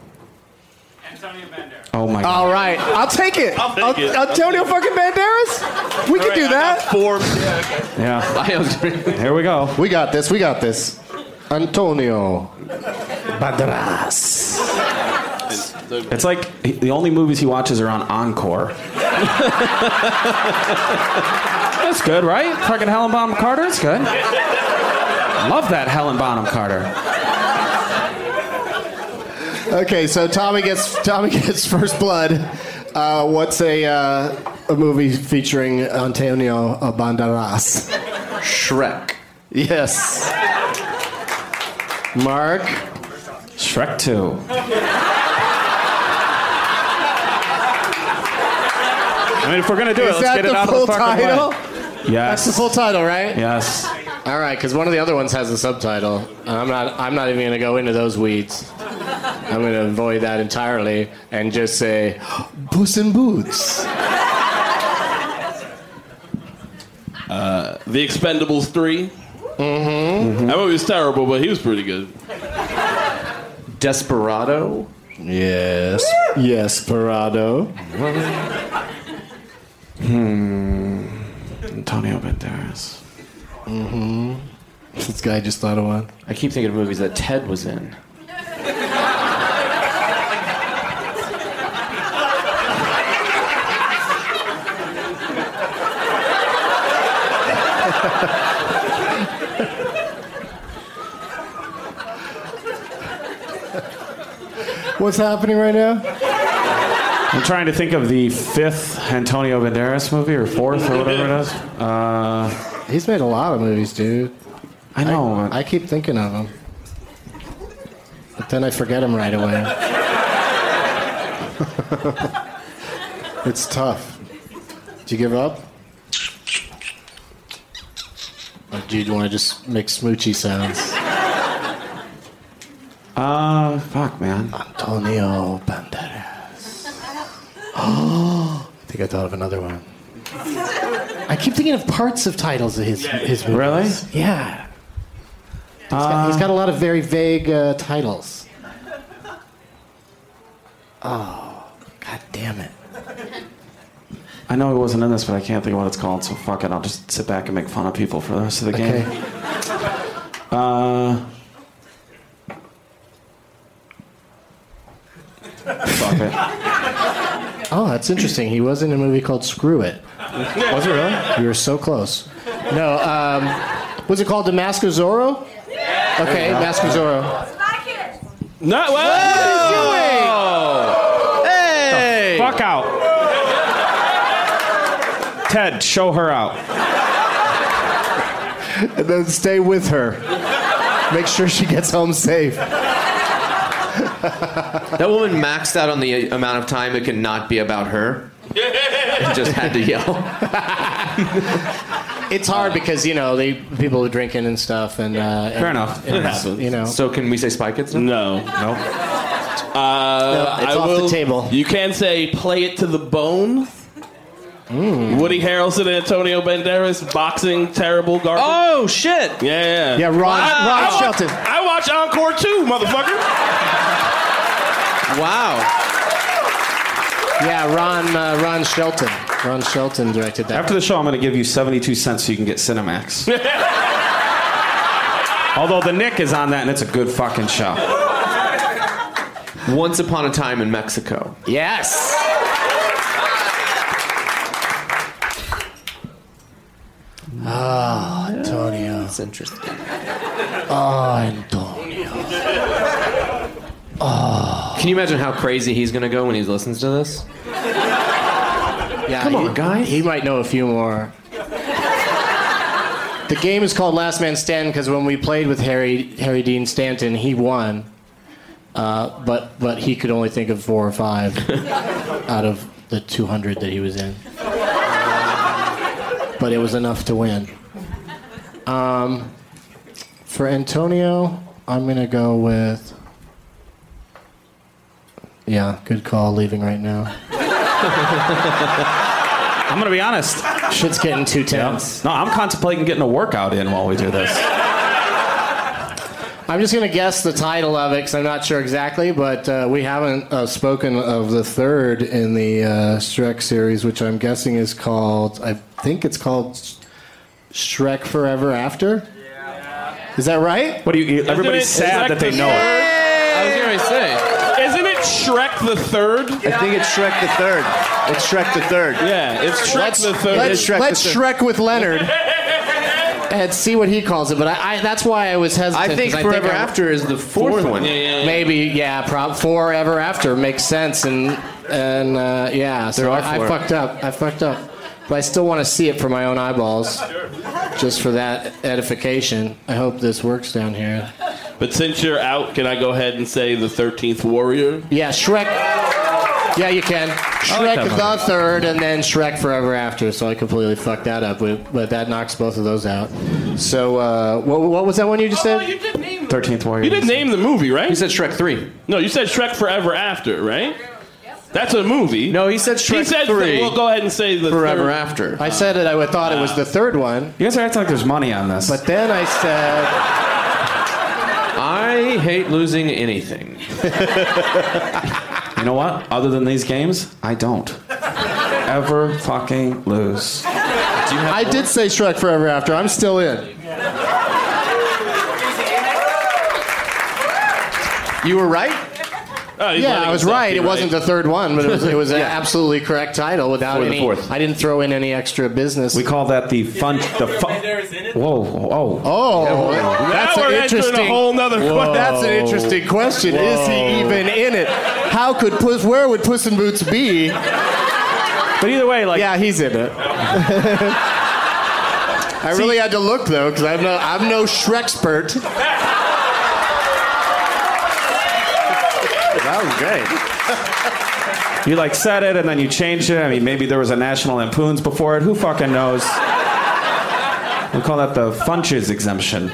Oh my God. All right, I'll take it. I'll take it. Antonio fucking Banderas? We can do that. Yeah. Here we go. We got this. Antonio Banderas. It's like the only movies he watches are on Encore. That's good, right? Fucking Helen Bonham Carter? It's good. Love that Helen Bonham Carter. Okay, so Tommy gets first blood. What's a movie featuring Antonio Banderas? Shrek. Yes. Mark? Shrek 2. I mean, if we're going to do it, let's get it out of the fucking title? way. Yes. That's the full title, right? Yes. All right, because one of the other ones has a subtitle. I'm not even going to go into those weeds. I'm going to avoid that entirely and just say, Puss in Boots. The Expendables 3. Mm-hmm. That movie was terrible, but he was pretty good. Desperado. Yes. Desperado. Antonio Banderas. Mm-hmm. This guy just thought of one. I keep thinking of movies that Ted was in. What's happening right now? I'm trying to think of the fifth Antonio Banderas movie, or fourth, or whatever it is. He's made a lot of movies, dude. I know. I keep thinking of him. But then I forget him right away. It's tough. Did you give up? Or do you want to just make smoochy sounds? Fuck, man. Antonio Banderas. Oh, I think I thought of another one. I keep thinking of parts of titles of his movies. Really? Yeah. He's got a lot of very vague titles. Oh, god damn it. I know he wasn't in this, but I can't think of what it's called, so fuck it. I'll just sit back and make fun of people for the rest of the game. Fuck it. Oh, that's interesting. He was in a movie called Screw It. Was it really? You were so close. No, was it called The Mask of Zorro? Yeah. Okay, Mask of Zorro. No, What are you doing? Hey! Fuck out. Ted, show her out. And then stay with her. Make sure she gets home safe. That woman maxed out on the amount of time it can not be about her. And just had to yell. It's hard because, people are drinking and stuff. And fair enough. It happens. So can we say Spy Kids now? No. No, it's off the table. You can say play it to the bone. Woody Harrelson and Antonio Banderas, boxing, terrible garbage. Oh, shit! Yeah. Yeah, Ron Shelton. I watched Encore too, motherfucker. Wow. Yeah, Ron Shelton. Ron Shelton directed that. After the show, I'm going to give you 72 cents so you can get Cinemax. Although the Nick is on that, and it's a good fucking show. Once Upon a Time in Mexico. Yes. Oh, Antonio. That's interesting. Oh, Antonio. Oh. Can you imagine how crazy he's going to go when he listens to this? Yeah, Come on, guys. He might know a few more. The game is called Last Man Standing because when we played with Harry Dean Stanton, he won. But he could only think of 4 or 5 out of the 200 that he was in. But it was enough to win. For Antonio, I'm going to go with... Yeah, good call leaving right now. I'm going to be honest. Shit's getting too tense. No, I'm contemplating getting a workout in while we do this. I'm just going to guess the title of it because I'm not sure exactly, but we haven't spoken of the third in the Shrek series, which I'm guessing is called, I think it's called Shrek Forever After? Is that right? What do you? Everybody's sad that they know it. I was going to say. Isn't it Shrek the Third? I think it's Shrek the Third. It's Shrek the Third. Yeah, it's Shrek the Third. Let's Shrek with Leonard and see what he calls it. But I that's why I was hesitant. I think Forever After is the fourth one. Yeah. Maybe, Forever After makes sense. And yeah, so I fucked up. But I still want to see it for my own eyeballs. Just for that edification. I hope this works down here. But since you're out, can I go ahead and say the 13th Warrior? Yeah, Shrek. Yeah, you can. Shrek the Third and then Shrek Forever After. So I completely fucked that up, but that knocks both of those out. So what was that one you just said? You didn't name 13th Warrior. You didn't name the movie, right? You said Shrek 3. No, you said Shrek Forever After, right? That's a movie. No, he said Shrek 3. Well, go ahead and say the Forever third. After. I said it. I thought it was the third one. You guys are acting like there's money on this. But then I said... I hate losing anything. You know what? Other than these games, I don't ever fucking lose. I did say Shrek Forever After. I'm still in. You were right? Yeah, I was right. It wasn't the third one, but it was an absolutely correct title without any. Fourth. I didn't throw in any extra business. We call that the fun. Whoa! That's an interesting. A whole nother question. That's an interesting question. Whoa. Is he even in it? Where would Puss in Boots be? But either way, yeah, he's in it. I really had to look though, because I'm no Shrekspert. That was great. You said it and then you changed it. I mean, maybe there was a National Lampoon's before it. Who fucking knows? We call that the Funches exemption.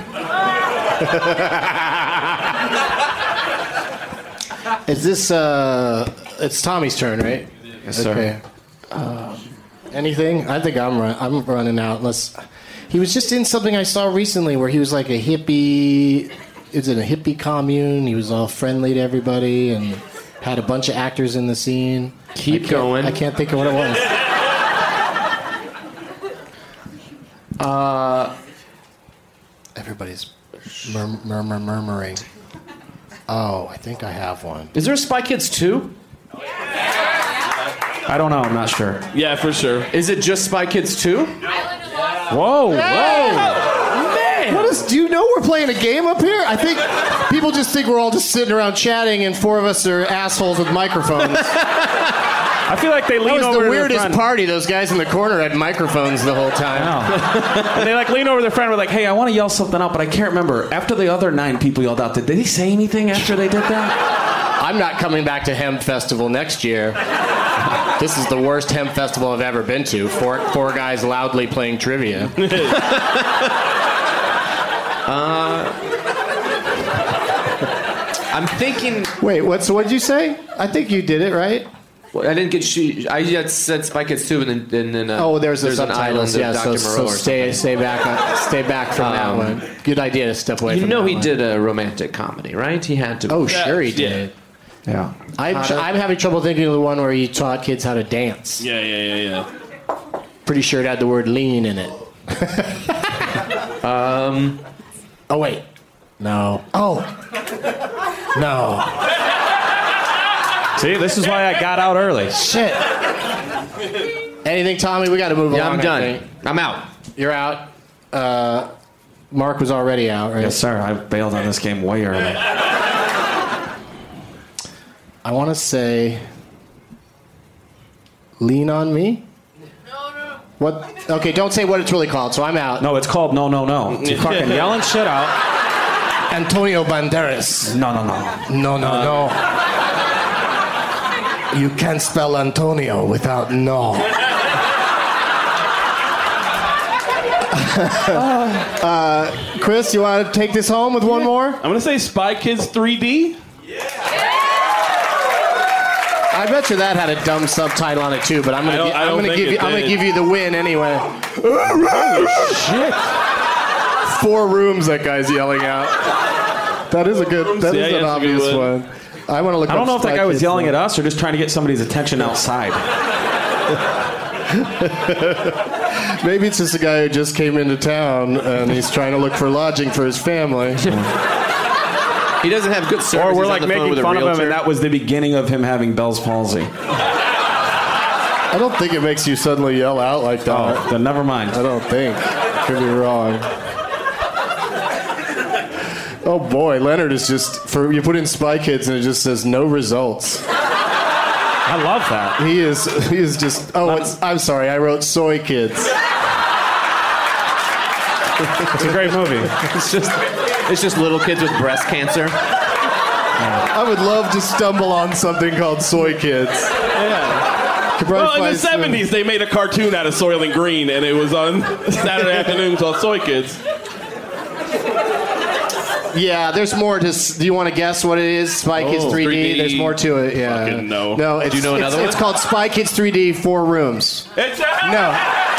Is this, it's Tommy's turn, right? Yes, sir. Okay. Anything? I think I'm running out. He was just in something I saw recently where he was like a hippie. Is it a hippie commune? He was all friendly to everybody and had a bunch of actors in the scene. Keep going. I can't think of what it was. Everybody's murmuring. Oh, I think I have one. Is there a Spy Kids 2? I don't know. I'm not sure. Yeah, for sure. Is it just Spy Kids 2? Whoa! Do you know we're playing a game up here? I think people just think we're all just sitting around chatting and four of us are assholes with microphones. I feel like they lean over to That was the weirdest their friend. party. Those guys in the corner had microphones the whole time. And they lean over to their friend and were like, hey, I want to yell something out, but I can't remember. After the other 9 people yelled out, did they say anything after they did that? I'm not coming back to Hemp Festival next year. This is the worst hemp festival I've ever been to. Four guys loudly playing trivia. I'm thinking. Wait, what did you say? I think you did it right. Well, I didn't get. I just said Spy Kids 2, and then. There's an island. Yeah, Dr. so stay back from that one. Good idea to step away. You from know that he one. did a romantic comedy, right? He had to. Oh, sure he did. Yeah. I'm having trouble thinking of the one where he taught kids how to dance. Yeah. Pretty sure it had the word lean in it. Oh, wait. No. Oh. No. See, this is why I got out early. Shit. Anything, Tommy? We got to move along. Yeah, I'm I done. think. I'm out. You're out. Mark was already out, right? Yes, sir. I bailed on this game way early. I want to say, lean on me. No. What? Okay, don't say what it's really called. So I'm out. No, it's called No. You're fucking yelling shit out. Antonio Banderas. No. No. You can't spell Antonio without no. Chris, you want to take this home with one more? I'm going to say Spy Kids 3D. I bet you that had a dumb subtitle on it too, but I'm gonna give you the win anyway. Shit! 4 rooms that guy's yelling out. That is a good. That is an obvious one. I want to look. I don't know if that guy was yelling at us or just trying to get somebody's attention outside. Maybe it's just a guy who just came into town and he's trying to look for lodging for his family. He doesn't have good service. Or we're like making fun of him, and that was the beginning of him having Bell's palsy. I don't think it makes you suddenly yell out like that. Oh, then never mind. I don't think. Could be wrong. Oh boy, Leonard is just you put in Spy Kids and it just says no results. I love that. He is just. Oh, I'm sorry. I wrote Soy Kids. It's a great movie. It's just little kids with breast cancer. I would love to stumble on something called Soy Kids. Yeah. Well, in the 70s, they made a cartoon out of Soylent Green, and it was on Saturday afternoon called Soy Kids. Yeah, there's more to. Do you want to guess what it is? Spy Kids 3D. There's more to it. Yeah. Fucking no. No. Do you know another one? It's called Spy Kids 3D 4 Rooms. No.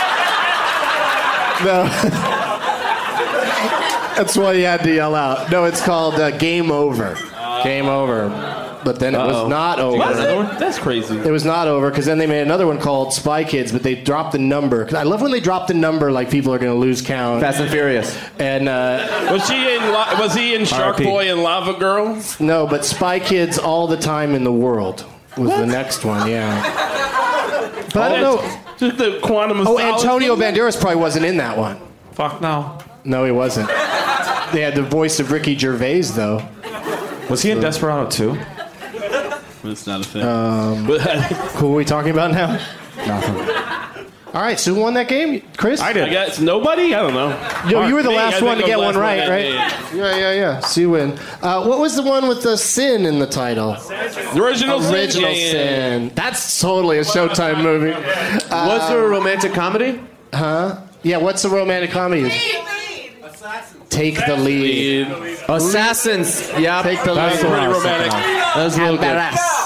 That's why you had to yell out. No, it's called Game Over. Game Over. But then it was not over. That's crazy. It was not over because then they made another one called Spy Kids, but they dropped the number. 'Cause I love when they drop the number like people are going to lose count. Fast and Furious. And was he in Shark Boy and Lava Girl? No, but Spy Kids All the Time in the World was the next one. Yeah. But I don't know. Just the quantum of Antonio Banderas probably wasn't in that one. Fuck no. No, he wasn't. They had the voice of Ricky Gervais, though. Was he in Desperado 2? That's not a thing. Who are we talking about now? Nothing. All right, so who won that game? Chris? I did. I guess nobody? I don't know. Yo, you were the last one to get one right, Yeah, right? Yeah. So you win. What was the one with the sin in the title? The Original Sin. That's totally a Showtime movie. Was there a romantic comedy? Huh? Yeah, what's a romantic comedy? Take the lead. Assassins. Yeah. Take the lead. That's pretty romantic. That was a little good.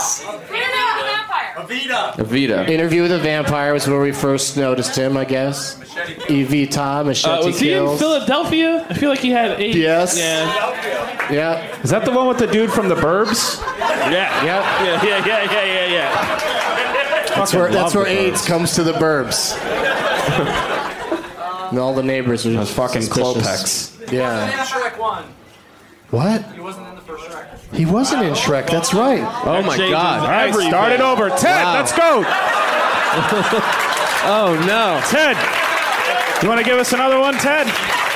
Evita. Interview with a Vampire was where we first noticed him, I guess. Evita, Machete Was he in Philadelphia? I feel like he had 8. Yes. Yeah. Is that the one with the dude from the Burbs? Yeah. Yep. Yeah. That's where AIDS comes to the burbs. And all the neighbors are Those fucking suspicious. Klopex. Yeah. Shrek 1. What? He wasn't in the first Shrek. He wasn't in Shrek, that's right. Oh my God. All right, start it over. Ted, let's go. Oh no. Ted, you want to give us another one, Ted?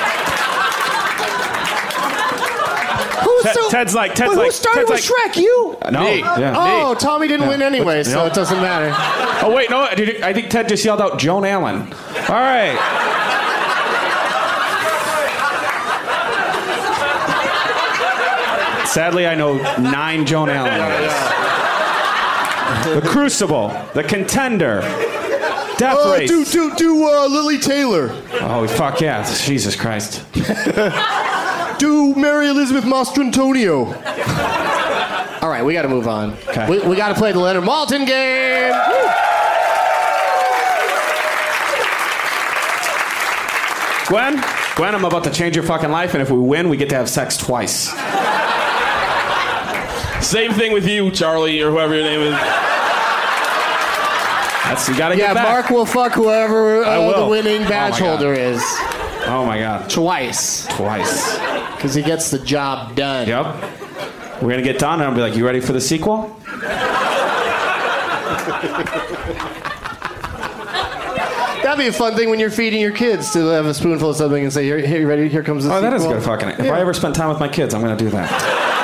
Ted's like. Who started with Shrek? You? No. Me. Yeah. Oh, Tommy didn't win anyway, so it doesn't matter. Oh, wait, no. I think Ted just yelled out Joan Allen. All right. Sadly, I know 9 Joan Allen movies. The Crucible, The Contender, Death Race. Do Lily Taylor. Oh, fuck yeah. Jesus Christ. Do Mary Elizabeth Mastrantonio. All right, we got to move on. Okay. We got to play the Leonard Maltin game. Woo. Gwen, I'm about to change your fucking life, and if we win, we get to have sex twice. Same thing with you, Charlie, or whoever your name is. You gotta get back. Mark will fuck whoever the winning badge holder is. Oh my God. Twice. Because he gets the job done. Yep. We're gonna get done, and I'll be like, "You ready for the sequel?" That'd be a fun thing when you're feeding your kids to have a spoonful of something and say, "Here, you ready? Here comes the sequel." Oh, that is good fucking. If I ever spend time with my kids, I'm gonna do that.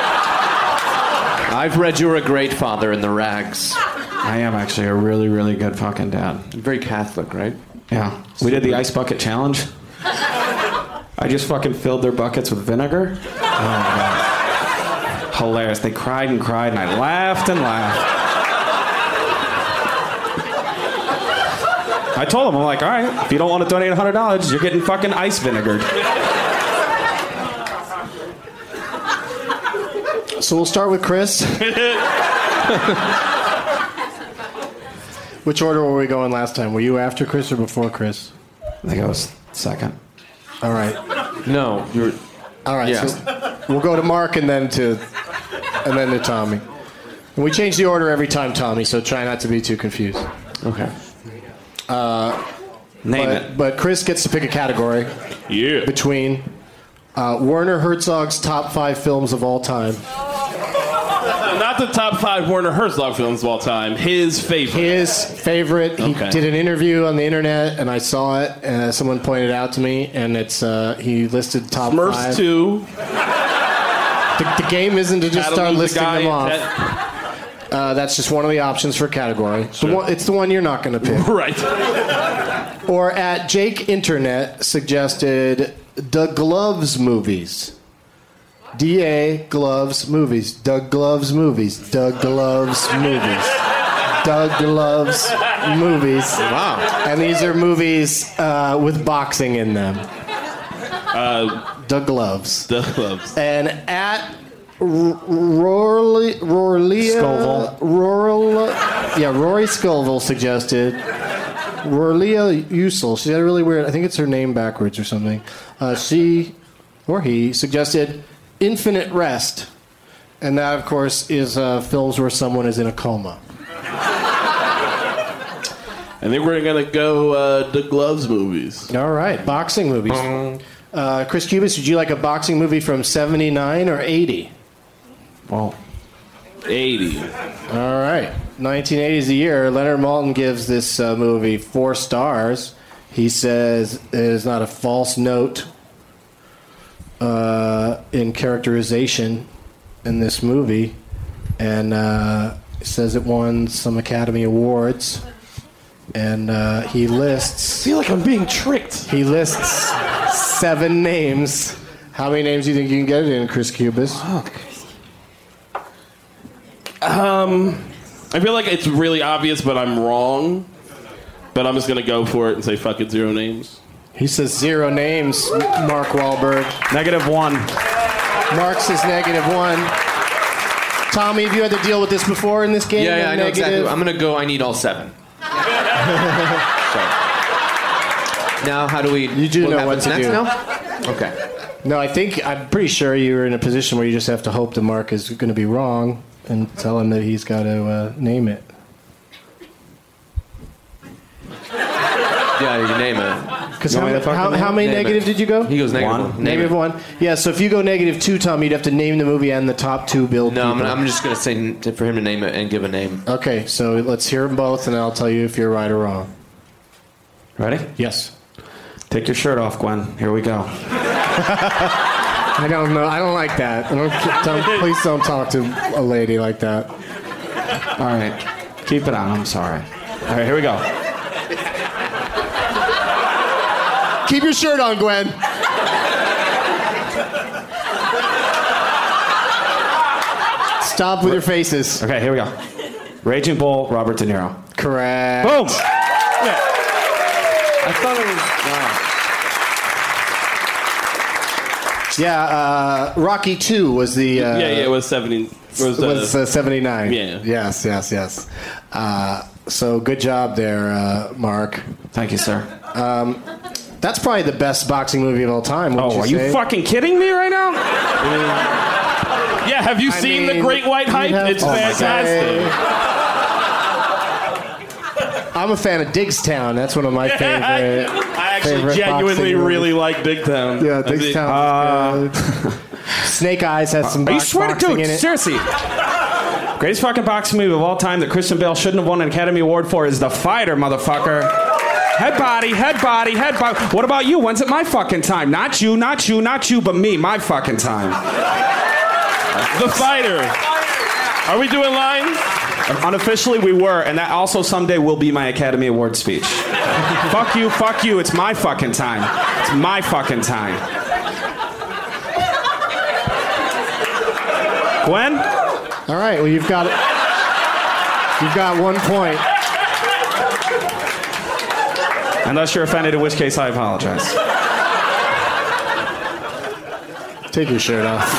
I've read you're a great father in the rags. I am actually a really, really good fucking dad. Very Catholic, right? Yeah. We did the ice bucket challenge. I just fucking filled their buckets with vinegar. Oh my God. Hilarious. They cried and cried, and I laughed and laughed. I told him, I'm like, all right, if you don't want to donate $100, you're getting fucking ice vinegared. So we'll start with Chris. Which order were we going last time? Were you after Chris or before Chris? I think I was second. All right. No, you're. All right. Yeah. So we'll go to Mark and then to Tommy. And we change the order every time, Tommy. So try not to be too confused. Okay. Name it. But Chris gets to pick a category. Yeah. Between Werner Herzog's top 5 films of all time. Not the top 5 Werner Herzog films of all time. His favorite. His favorite. He did an interview on the internet, and I saw it. And someone pointed it out to me, and it's he listed top Smurfs 5. 2. The game isn't to just start listing them off. That. That's just one of the options for category. Sure. It's the one you're not going to pick. Right. Or at Jake Internet suggested Doug Gloves movies. D.A. Gloves movies. Doug Gloves movies. Doug Gloves movies. Doug Gloves movies. Wow. And these are movies with boxing in them. Doug Gloves. Doug Gloves. And at Rory Scoville suggested Rorelia Usel. She had a really weird, I think it's her name backwards or something. She or he suggested Infinite Rest. And that, of course, is films where someone is in a coma. I think we're going to go the Gloves movies. All right, boxing movies. Chris Cubis, would you like a boxing movie from 79 or 80? Well, 80. All right. 1980 is the year. Leonard Maltin gives this movie 4 stars. He says it is not a false note in characterization in this movie. And says it won some Academy Awards. And he lists... I feel like I'm being tricked. He lists 7 names. How many names do you think you can get it in, Chris Cubis? I feel like it's really obvious, but I'm wrong. But I'm just going to go for it and say fuck it, 0 names. He says 0 names, Mark Wahlberg. -1. Mark says -1. Tommy, have you had to deal with this before in this game? Yeah, I know exactly. I'm going to go, I need all 7. So. Now, how do we... You do know what to next do. Now? Okay. No, I'm pretty sure you're in a position where you just have to hope that Mark is going to be wrong and tell him that he's got to name it. Yeah, you name it. Because how many negative did you go? He goes -1. -1. Yeah, so if you go -2, Tom, you'd have to name the movie and the top 2 billed No, people. I'm just going to say for him to name it and give a name. Okay, so let's hear them both, and I'll tell you if you're right or wrong. Ready? Yes. Take your shirt off, Gwen. Here we go. I don't know. I don't like that. Please don't talk to a lady like that. All right. Keep it on. I'm sorry. All right, here we go. Keep your shirt on, Gwen. Stop with your faces. Okay, here we go. Raging Bull, Robert De Niro. Correct. Boom. I thought it was... Yeah, Rocky 2 was the... it was 70... was 79. Yeah. Yes. So good job there, Mark. Thank you, sir. That's probably the best boxing movie of all time. Are you fucking kidding me right now? Yeah, have you seen The Great White Hype? It's fantastic. I'm a fan of Diggstown. That's one of my favorite. I actually genuinely really like Diggstown. Yeah, Diggstown. Snake Eyes has some boxing in it. Seriously. Greatest fucking boxing movie of all time that Christian Bale shouldn't have won an Academy Award for is The Fighter, motherfucker. Head body. What about you? When's it my fucking time? Not you, but me. My fucking time. The Fighter. Are we doing lines? Unofficially, we were, and that also someday will be my Academy Award speech. Fuck you. It's my fucking time. It's my fucking time. Gwen? All right. Well, you've got 1 point. Unless you're offended, in which case I apologize. Take your shirt off.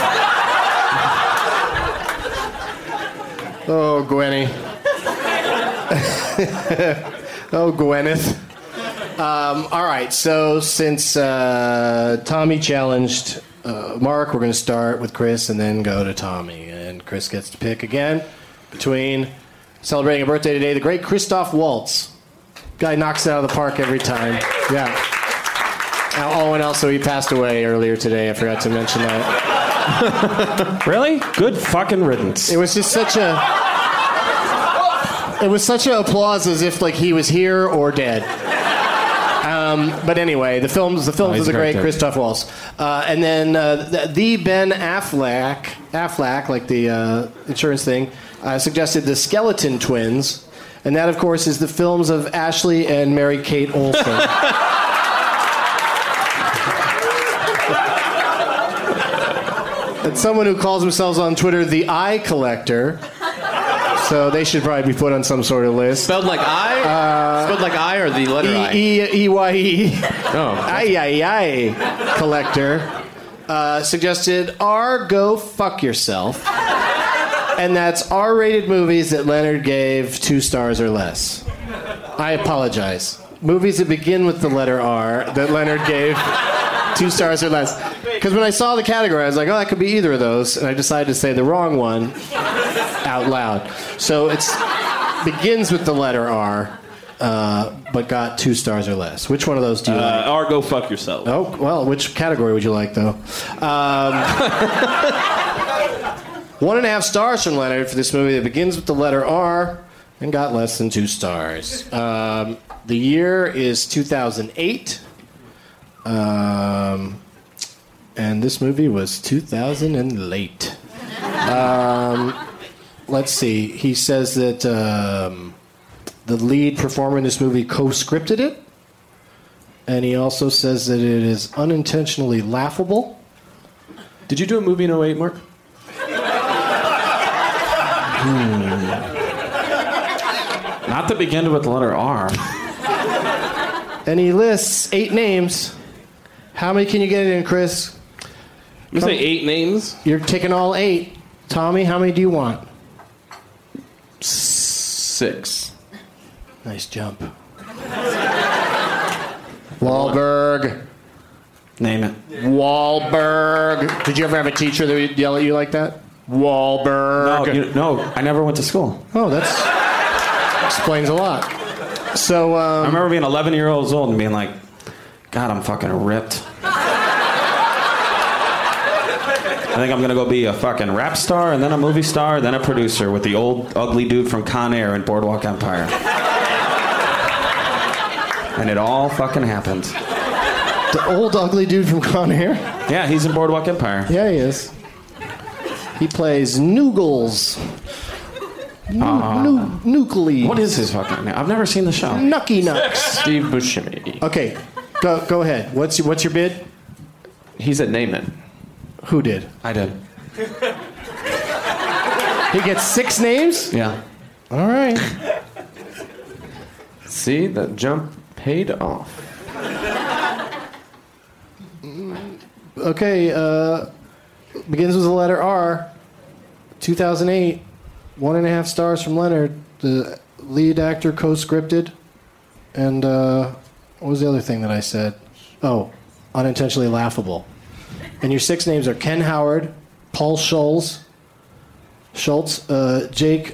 Oh, Gwenny. Oh, Gwyneth. All right, so since Tommy challenged Mark, we're going to start with Chris and then go to Tommy. And Chris gets to pick again between celebrating a birthday today, the great Christoph Waltz. Guy knocks it out of the park every time. Yeah. Oh, and also he passed away earlier today. I forgot to mention that. Really? Good fucking riddance. It was just such a applause as if like he was here or dead. But anyway, the films of the great Christoph Waltz, and then the Ben Affleck, like the insurance thing, suggested the Skeleton Twins, and that of course is the films of Ashley and Mary Kate Olsen. And someone who calls themselves on Twitter the Eye Collector. So they should probably be put on some sort of list. Spelled like I? Spelled like I or the letter I? E-Y-E. Oh. I Collector. Suggested R, Go Fuck Yourself. And that's R-rated movies that Leonard gave 2 stars or less. I apologize. Movies that begin with the letter R that Leonard gave 2 stars or less. Because when I saw the category, I was like, oh, that could be either of those. And I decided to say the wrong one out loud. So it begins with the letter R, but got 2 stars or less. Which one of those do you like? R, Go Fuck Yourself. Oh, well, which category would you like, though? 1.5 stars from Leonard for this movie that begins with the letter R and got less than 2 stars. The year is 2008. And this movie was 2000 and late. Let's see. He says that the lead performer in this movie co-scripted it. And he also says that it is unintentionally laughable. Did you do a movie in 08, Mark? Not to begin with the letter R. And he lists 8 names. How many can you get in, Chris? You say 8 names? You're taking all 8. Tommy, how many do you want? 6. Nice jump. Wahlberg. Name it. Wahlberg. Did you ever have a teacher that would yell at you like that? Wahlberg. No, I never went to school. Oh, that explains a lot. So, I remember being 11 years old and being like, God, I'm fucking ripped. I think I'm going to go be a fucking rap star, and then a movie star, then a producer with the old ugly dude from Con Air and Boardwalk Empire. And it all fucking happened. The old ugly dude from Con Air? Yeah, he's in Boardwalk Empire. Yeah, he is. He plays Noogles. Nucleus. What is his fucking name? I've never seen the show. Nucky Nucks. Steve Buscemi. Okay, go ahead. What's your bid? He said name it. Who did? I did. He gets 6 names? Yeah. All right. See, that jump paid off. Okay, begins with the letter R. 2008, 1.5 stars from Leonard. The lead actor co-scripted. And what was the other thing that I said? Oh, unintentionally laughable. And your 6 names are Ken Howard, Paul Schultz, Jake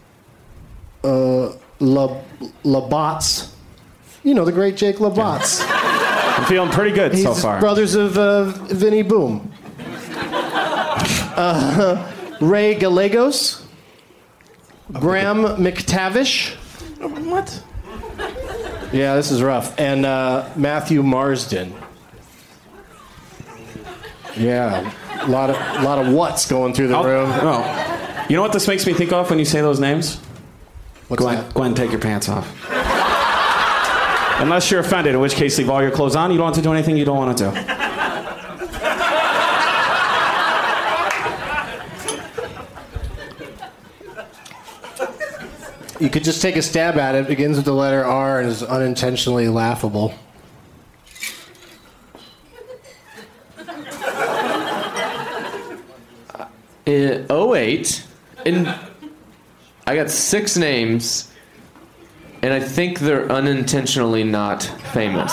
LaBatz. You know, the great Jake LaBatz. I'm feeling pretty good so far. Brothers of Vinnie Boom. Ray Gallegos, Graham McTavish. What? Yeah, this is rough. And Matthew Marsden. Yeah, a lot of what's going through the room. No. You know what this makes me think of when you say those names? What's Go ahead, take your pants off. Unless you're offended, in which case leave all your clothes on. You don't have to do anything you don't want to do. You could just take a stab at it. Begins with the letter R and is unintentionally laughable. In 08, I got 6 names, and I think they're unintentionally not famous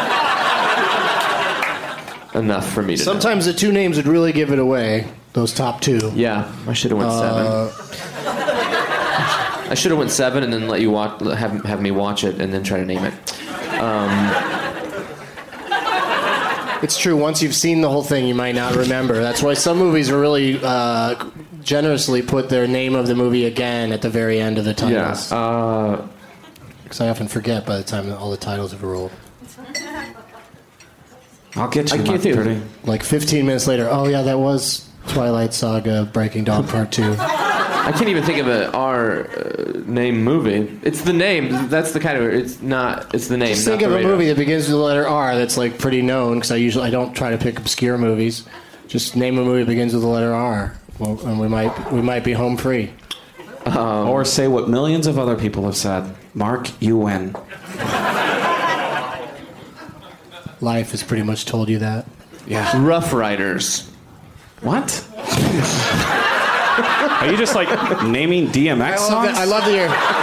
enough for me to Sometimes the 2 names would really give it away, those top 2. Yeah, I should have went 7. I should have went 7 and then let you have me watch it and then try to name it. It's true. Once you've seen the whole thing, you might not remember. That's why some movies will really generously put their name of the movie again at the very end of the titles. Yeah. Because I often forget by the time that all the titles have rolled. I'll get you. Pretty. Like 15 minutes later, oh yeah, that was Twilight Saga Breaking Dawn Part 2. I can't even think of an R name movie. It's the name. That's the kind of. It's not. It's the name. Just think of a movie that begins with the letter R that's like pretty known. Because I don't try to pick obscure movies. Just name a movie that begins with the letter R. Well, and we might be home free. Or say what millions of other people have said. Mark, you win. Life has pretty much told you that. Yeah. Rough Riders. What? Are you just like naming DMX songs? I love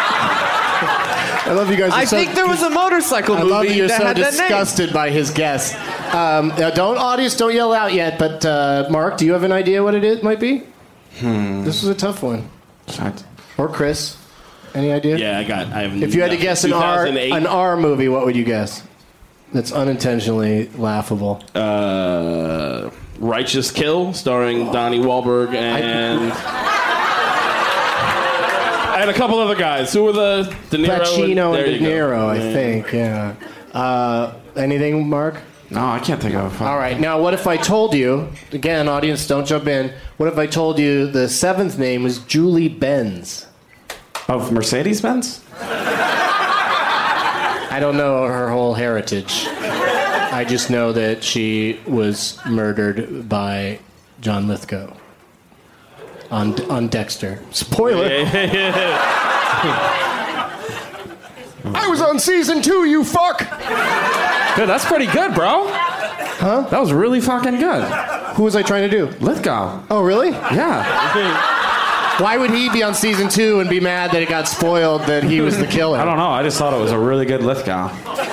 you guys. I think there was a motorcycle movie. I love that you're that so had that disgusted by his guess. Don't yell out yet. But Mark, do you have an idea what it might be? This was a tough one. Or Chris, any idea? Yeah, I have. If you had to guess an 2008. R movie, what would you guess? That's unintentionally laughable. Righteous Kill, starring Donnie Wahlberg and a couple other guys. Who were the De Niro? Pacino and De Niro, I think. Yeah. Anything, Mark? No, I can't think of. All right. Now, what if I told you? Again, audience, don't jump in. What if I told you the 7th name was Julie Benz? Of Mercedes-Benz? I don't know her whole heritage. I just know that she was murdered by John Lithgow on Dexter. Spoiler. I was on season 2, you fuck! Dude, that's pretty good, bro. Huh? That was really fucking good. Who was I trying to do? Lithgow. Oh, really? Yeah. Why would he be on season 2 and be mad that it got spoiled that he was the killer? I don't know. I just thought it was a really good Lithgow.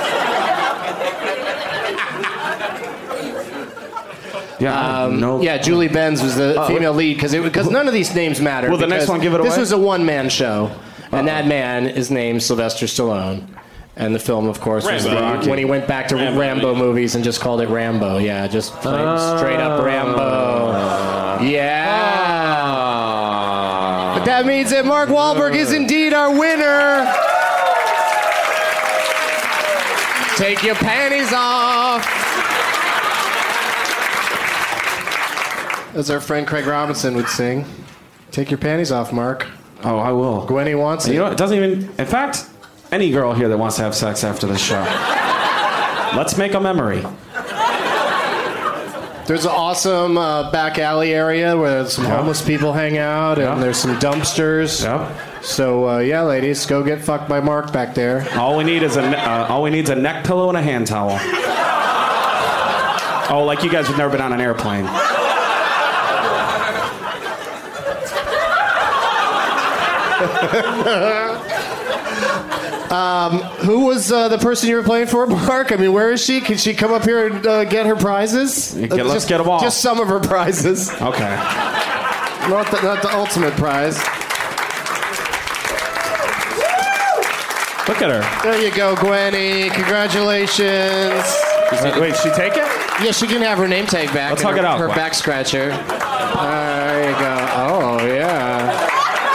Yeah. Yeah, Julie Benz was the female lead because none of these names matter. Will the next one give it away? This was a one-man show, and that man is named Sylvester Stallone. And the film, of course, was when he went back to Rambo movies and just called it Rambo. Yeah, just plain straight up Rambo. Yeah. But that means that Mark Wahlberg is indeed our winner. Take your panties off. As our friend Craig Robinson would sing. Take your panties off, Mark. Oh, I will. Gwenny wants it. You know, it doesn't even... In fact, any girl here that wants to have sex after this show, let's make a memory. There's an awesome back alley area where some homeless people hang out, and there's some dumpsters. Yep. So yeah, ladies, go get fucked by Mark back there. All we need is a neck pillow and a hand towel. Oh, like you guys have never been on an airplane. Who was the person you were playing for, Mark? I mean, where is she? Can she come up here and get her prizes? Let's get them all. Just some of her prizes. Okay. Not the ultimate prize. Look at her. There you go, Gwenny. Congratulations. Wait, she take it? Yeah, she can have her name tag back. Let's hug it out. Her back scratcher. There you go. Oh, yeah.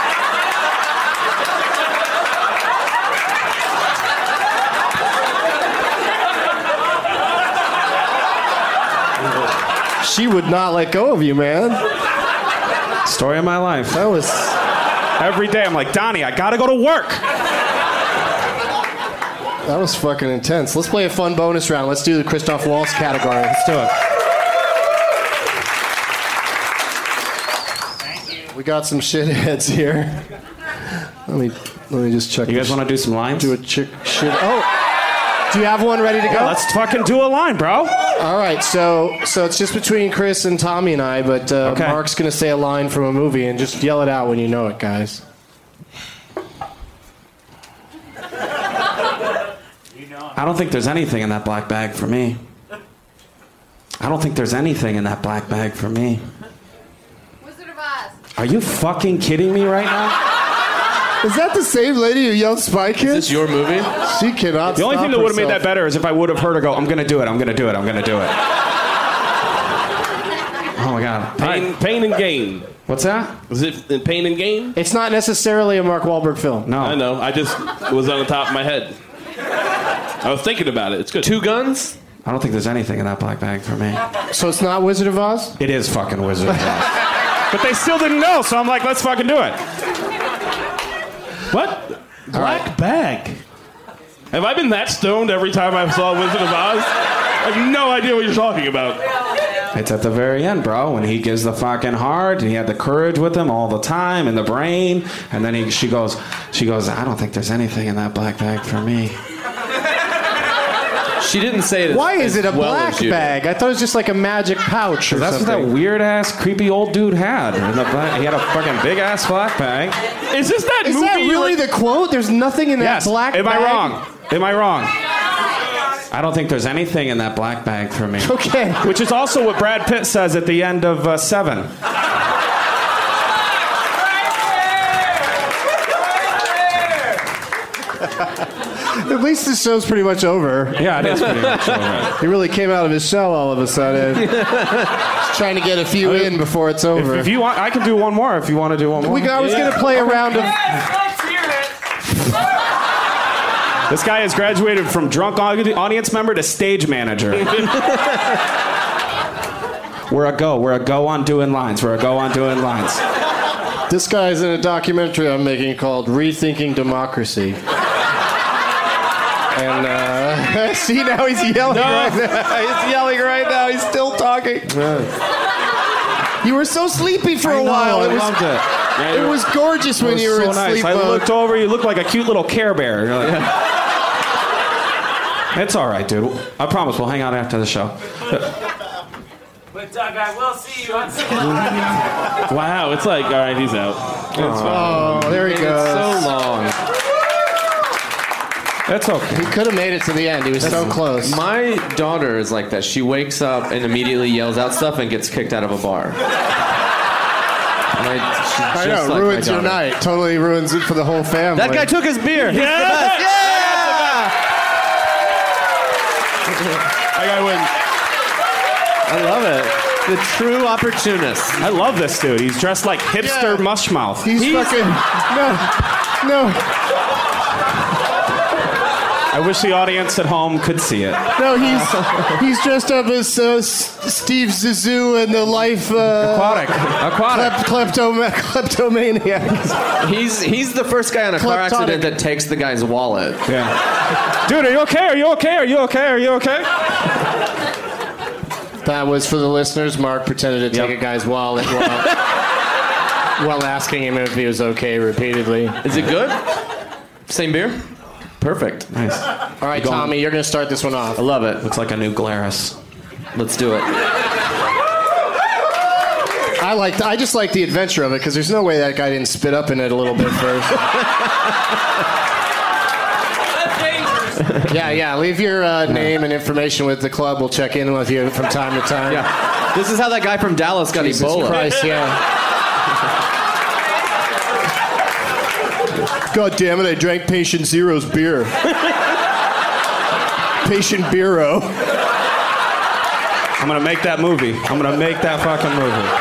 She would not let go of you, man. Story of my life. That was... Every day I'm like, Donnie, I gotta go to work. That was fucking intense. Let's play a fun bonus round. Let's do the Christoph Waltz category. Let's do it. Thank you. We got some shitheads here. Let me Let me just check. You guys want to do some lines? Do a chick shit. Oh, do you have one ready to go? Yeah, let's fucking do a line, bro. All right, so it's just between Chris and Tommy and I, but Okay. Mark's gonna say a line from a movie and just yell it out when you know it, guys. I don't think there's anything in that black bag for me. I don't think there's anything in that black bag for me. Wizard of Oz. Are you fucking kidding me right now? Is that the same lady who yelled Spy Kids? Is this your movie? She cannot. The only stop thing that would have made herself. that better is if I would have heard her go, I'm going to do it, I'm going to do it, I'm going to do it. Oh my God. Pain and Gain. What's that? Is it in Pain and Gain? It's not necessarily a Mark Wahlberg film. No. I know. I just was on the top of my head. I was thinking about it. It's good. Two Guns? I don't think there's anything in that black bag for me. So it's not Wizard of Oz? It is fucking Wizard of Oz. But they still didn't know, so I'm like, let's fucking do it. What? Black bag. Have I been that stoned every time I saw Wizard of Oz? I have no idea what you're talking about. It's at the very end, bro, when he gives the fucking heart, and he had the courage with him all the time, and the brain, and then she goes, I don't think there's anything in that black bag for me. She didn't say it. Why as is it a well black as you. bag? I thought it was just like a magic pouch or That's what something. that weird ass, creepy old dude had. In the black, he had a fucking big ass black bag. Is this that Is movie? that really the quote? There's nothing in that Yes. black Am bag? I wrong? Am I wrong? I don't think there's anything in that black bag for me. Okay. Which is also what Brad Pitt says at the end of Seven. At least this show's pretty much over. Yeah, it is pretty much over. He really came out of his shell all of a sudden. Just trying to get a few in before it's over. If you want, I can do one more if you want to do one more. I was going to play a round of... This guy has graduated from drunk audience member to stage manager. We're a go on doing lines. This guy's in a documentary I'm making called Rethinking Democracy. And see, now he's yelling right now. He's yelling right now. He's still talking. You were so sleepy for a while. I loved it. It was gorgeous when you were in sleep I mode. looked over, you looked like a cute little Care Bear. You're like, it's all right, dude. I promise we'll hang out after the show. But Doug, I will see you on Sunday. Wow, it's like, all right, he's out. Oh, there he goes. So long. That's okay. He could have made it to the end. He was so close. My daughter is like that. She wakes up and immediately yells out stuff and gets kicked out of a bar. And I know, ruins your night. Totally ruins it for the whole family. That guy took his beer. He's the best. That guy wins. I love it. The true opportunist. I love this dude. He's dressed like hipster mushmouth. He's fucking... No. I wish the audience at home could see it. No, he's dressed up as Steve Zissou and the Life Aquatic. kleptomaniac. He's the first guy on a car accident that takes the guy's wallet. Yeah. Dude, are you okay? Are you okay? Are you okay? Are you okay? That was for the listeners. Mark pretended to take a guy's wallet while asking him if he was okay repeatedly. Is it good? Same beer? Perfect. Nice. All right, Tommy, you're going to start this one off. I love it. Looks like a new Glarus. Let's do it. I just like the adventure of it because there's no way that guy didn't spit up in it a little bit first. Yeah. Leave your name and information with the club. We'll check in with you from time to time. Yeah. This is how that guy from Dallas got Jesus Ebola. Christ, yeah. God damn it, I drank Patient Zero's beer. Patient Bureau. I'm gonna make that movie. I'm gonna make that fucking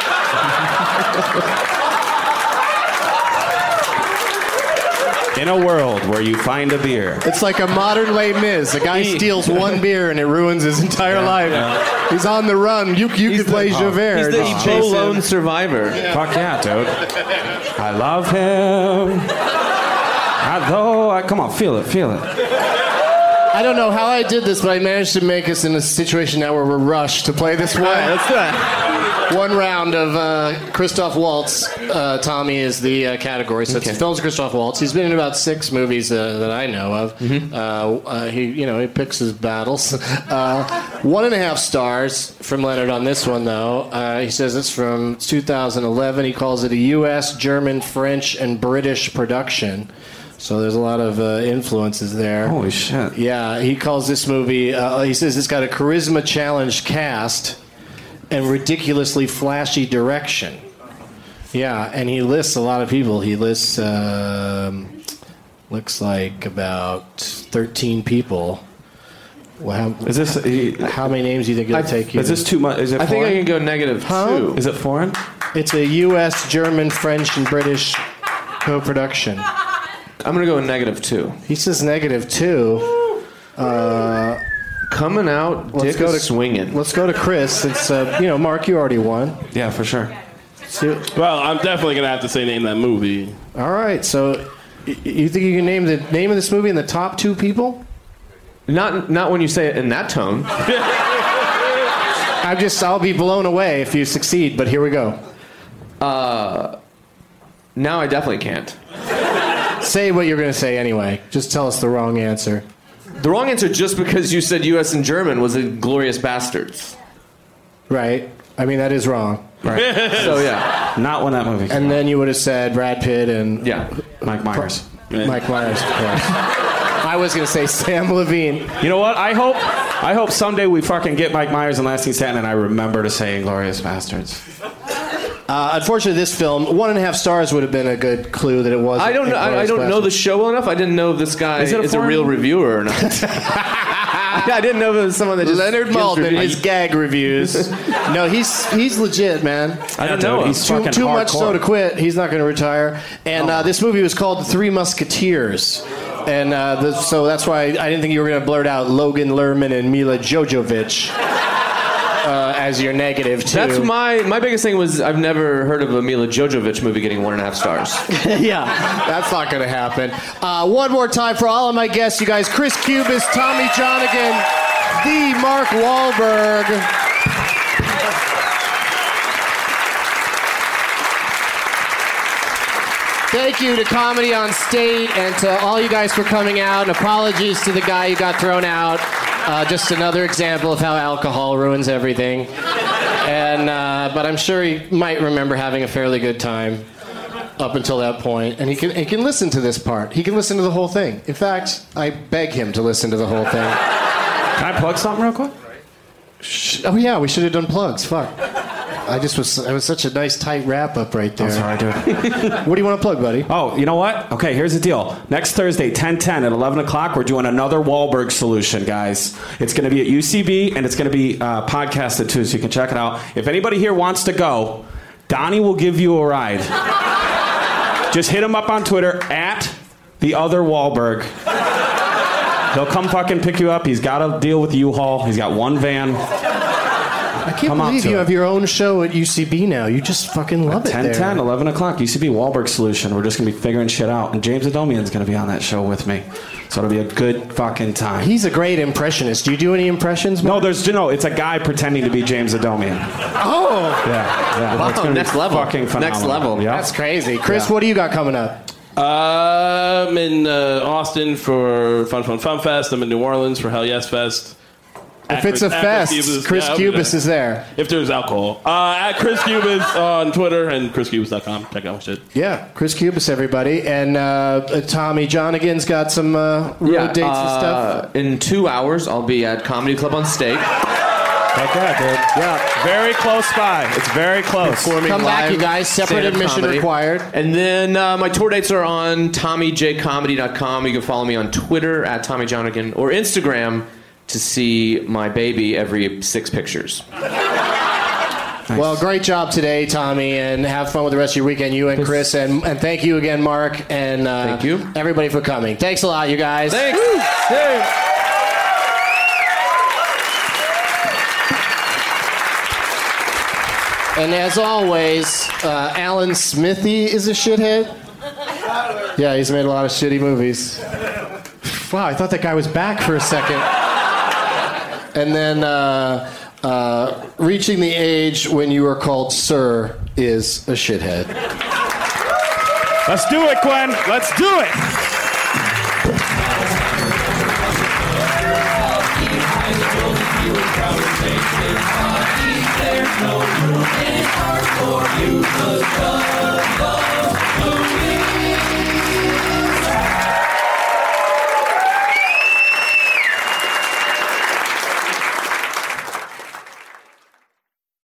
movie. In a world where you find a beer. It's like a modern Les Mis. A guy steals one beer and it ruins his entire life. Yeah. He's on the run. You could play Javert. He's the Ebola lone survivor. Fuck yeah, dude. I love him. Come on, feel it. I don't know how I did this, but I managed to make us in a situation now where we're rushed to play this one. All right, let's do it. One round of Christoph Waltz. Tommy is the category. So it's the films of Christoph Waltz. He's been in about 6 movies that I know of. He picks his battles. 1.5 stars from Leonard on this one, though. He says it's from 2011. He calls it a U.S., German, French, and British production. So there's a lot of influences there. Holy shit. Yeah, he calls this movie, he says it's got a charisma-challenged cast and ridiculously flashy direction. Yeah, and he lists a lot of people. He lists, looks like about 13 people. Well, how many names do you think it'll take you? Is this too much? Is it I think I can go -2. Is it foreign? It's a U.S., German, French, and British co-production. I'm going to go -2. He says -2. Coming out, swinging. Let's go to Chris. Since Mark, you already won. Yeah, for sure. Well, I'm definitely going to have to say name that movie. All right, so you think you can name the name of this movie and the top 2 people? Not when you say it in that tone. I'll be blown away if you succeed, but here we go. Now I definitely can't. Say what you're going to say anyway. Just tell us the wrong answer. The wrong answer, just because you said U.S. and German, was Inglourious Bastards. Right. I mean, that is wrong. Right. So, yeah. Not when that movie. And then you would have said Brad Pitt and... Yeah. Mike Myers. Mike Myers, of course. I was going to say Sam Levine. You know what? I hope someday we fucking get Mike Myers in Last Scene Standing and I remember to say Inglourious Bastards. Unfortunately, this film, 1.5 stars would have been a good clue that it was. I don't know the show well enough. I didn't know if this guy is a real reviewer or not. I didn't know if it was someone that just Leonard Maltin, his gag reviews. No, he's legit, man. I don't know. He's too much so to quit. He's not going to retire. And this movie was called The Three Musketeers. And so that's why I didn't think you were going to blurt out Logan Lerman and Mila Jovovich. As your -2. That's my biggest thing was I've never heard of a Mila Jovovich movie getting 1.5 stars. Yeah, that's not going to happen. One more time for all of my guests, you guys. Chris Cubis, Tommy Jonigan, the Mark Wahlberg. Thank you to Comedy on State and to all you guys for coming out. And apologies to the guy who got thrown out. Just another example of how alcohol ruins everything. And but I'm sure he might remember having a fairly good time up until that point. And he can listen to this part. He can listen to the whole thing. In fact, I beg him to listen to the whole thing. Can I plug something real quick? Oh yeah, we should have done plugs. Fuck. It was such a nice tight wrap up right there. I'm sorry, dude. What do you want to plug, buddy? Oh, you know what? Okay, here's the deal. Next Thursday, 10/10 at 11 o'clock, we're doing another Wahlberg solution, guys. It's going to be at UCB, and it's going to be podcasted, too, so you can check it out. If anybody here wants to go, Donnie will give you a ride. Just hit him up on Twitter, @TheOtherWahlberg. He'll come fucking pick you up. He's got to deal with U-Haul. He's got one van. I can't believe you have your own show at UCB now. You just fucking love it 10/10, 11 o'clock, UCB Wahlberg Solution. We're just going to be figuring shit out. And James Adomian's going to be on that show with me. So it'll be a good fucking time. He's a great impressionist. Do you do any impressions, Mark? No, it's a guy pretending to be James Adomian. Oh! Yeah. Wow, next level. Fucking phenomenal. Next level. Yep. That's crazy. Chris, what do you got coming up? I'm in Austin for Fun Fest. I'm in New Orleans for Hell Yes Fest. If it's a fest, Chris Cubis is there. If there's alcohol. At Chris Cubis on Twitter and chriscubis.com. Check out my shit. Yeah, Chris Cubis, everybody. And Tommy Jonigan's got some road dates and stuff. In 2 hours, I'll be at Comedy Club on State. Heck yeah, dude. Yeah, very close by. It's very close. Come back, you guys. Separate admission required. And then my tour dates are on TommyJComedy.com. You can follow me on Twitter at Tommy Jonigan or Instagram to see my baby every 6 pictures. Nice. Well, great job today, Tommy, and have fun with the rest of your weekend, you and Chris, and thank you again, Mark, and thank you, everybody, for coming. Thanks a lot, you guys. Thanks. And as always, Alan Smithy is a shithead. Yeah, he's made a lot of shitty movies. Wow, I thought that guy was back for a second. And then reaching the age when you are called sir is a shithead. Let's do it, Glenn. Let's do it. There's no room in his heart for you to come.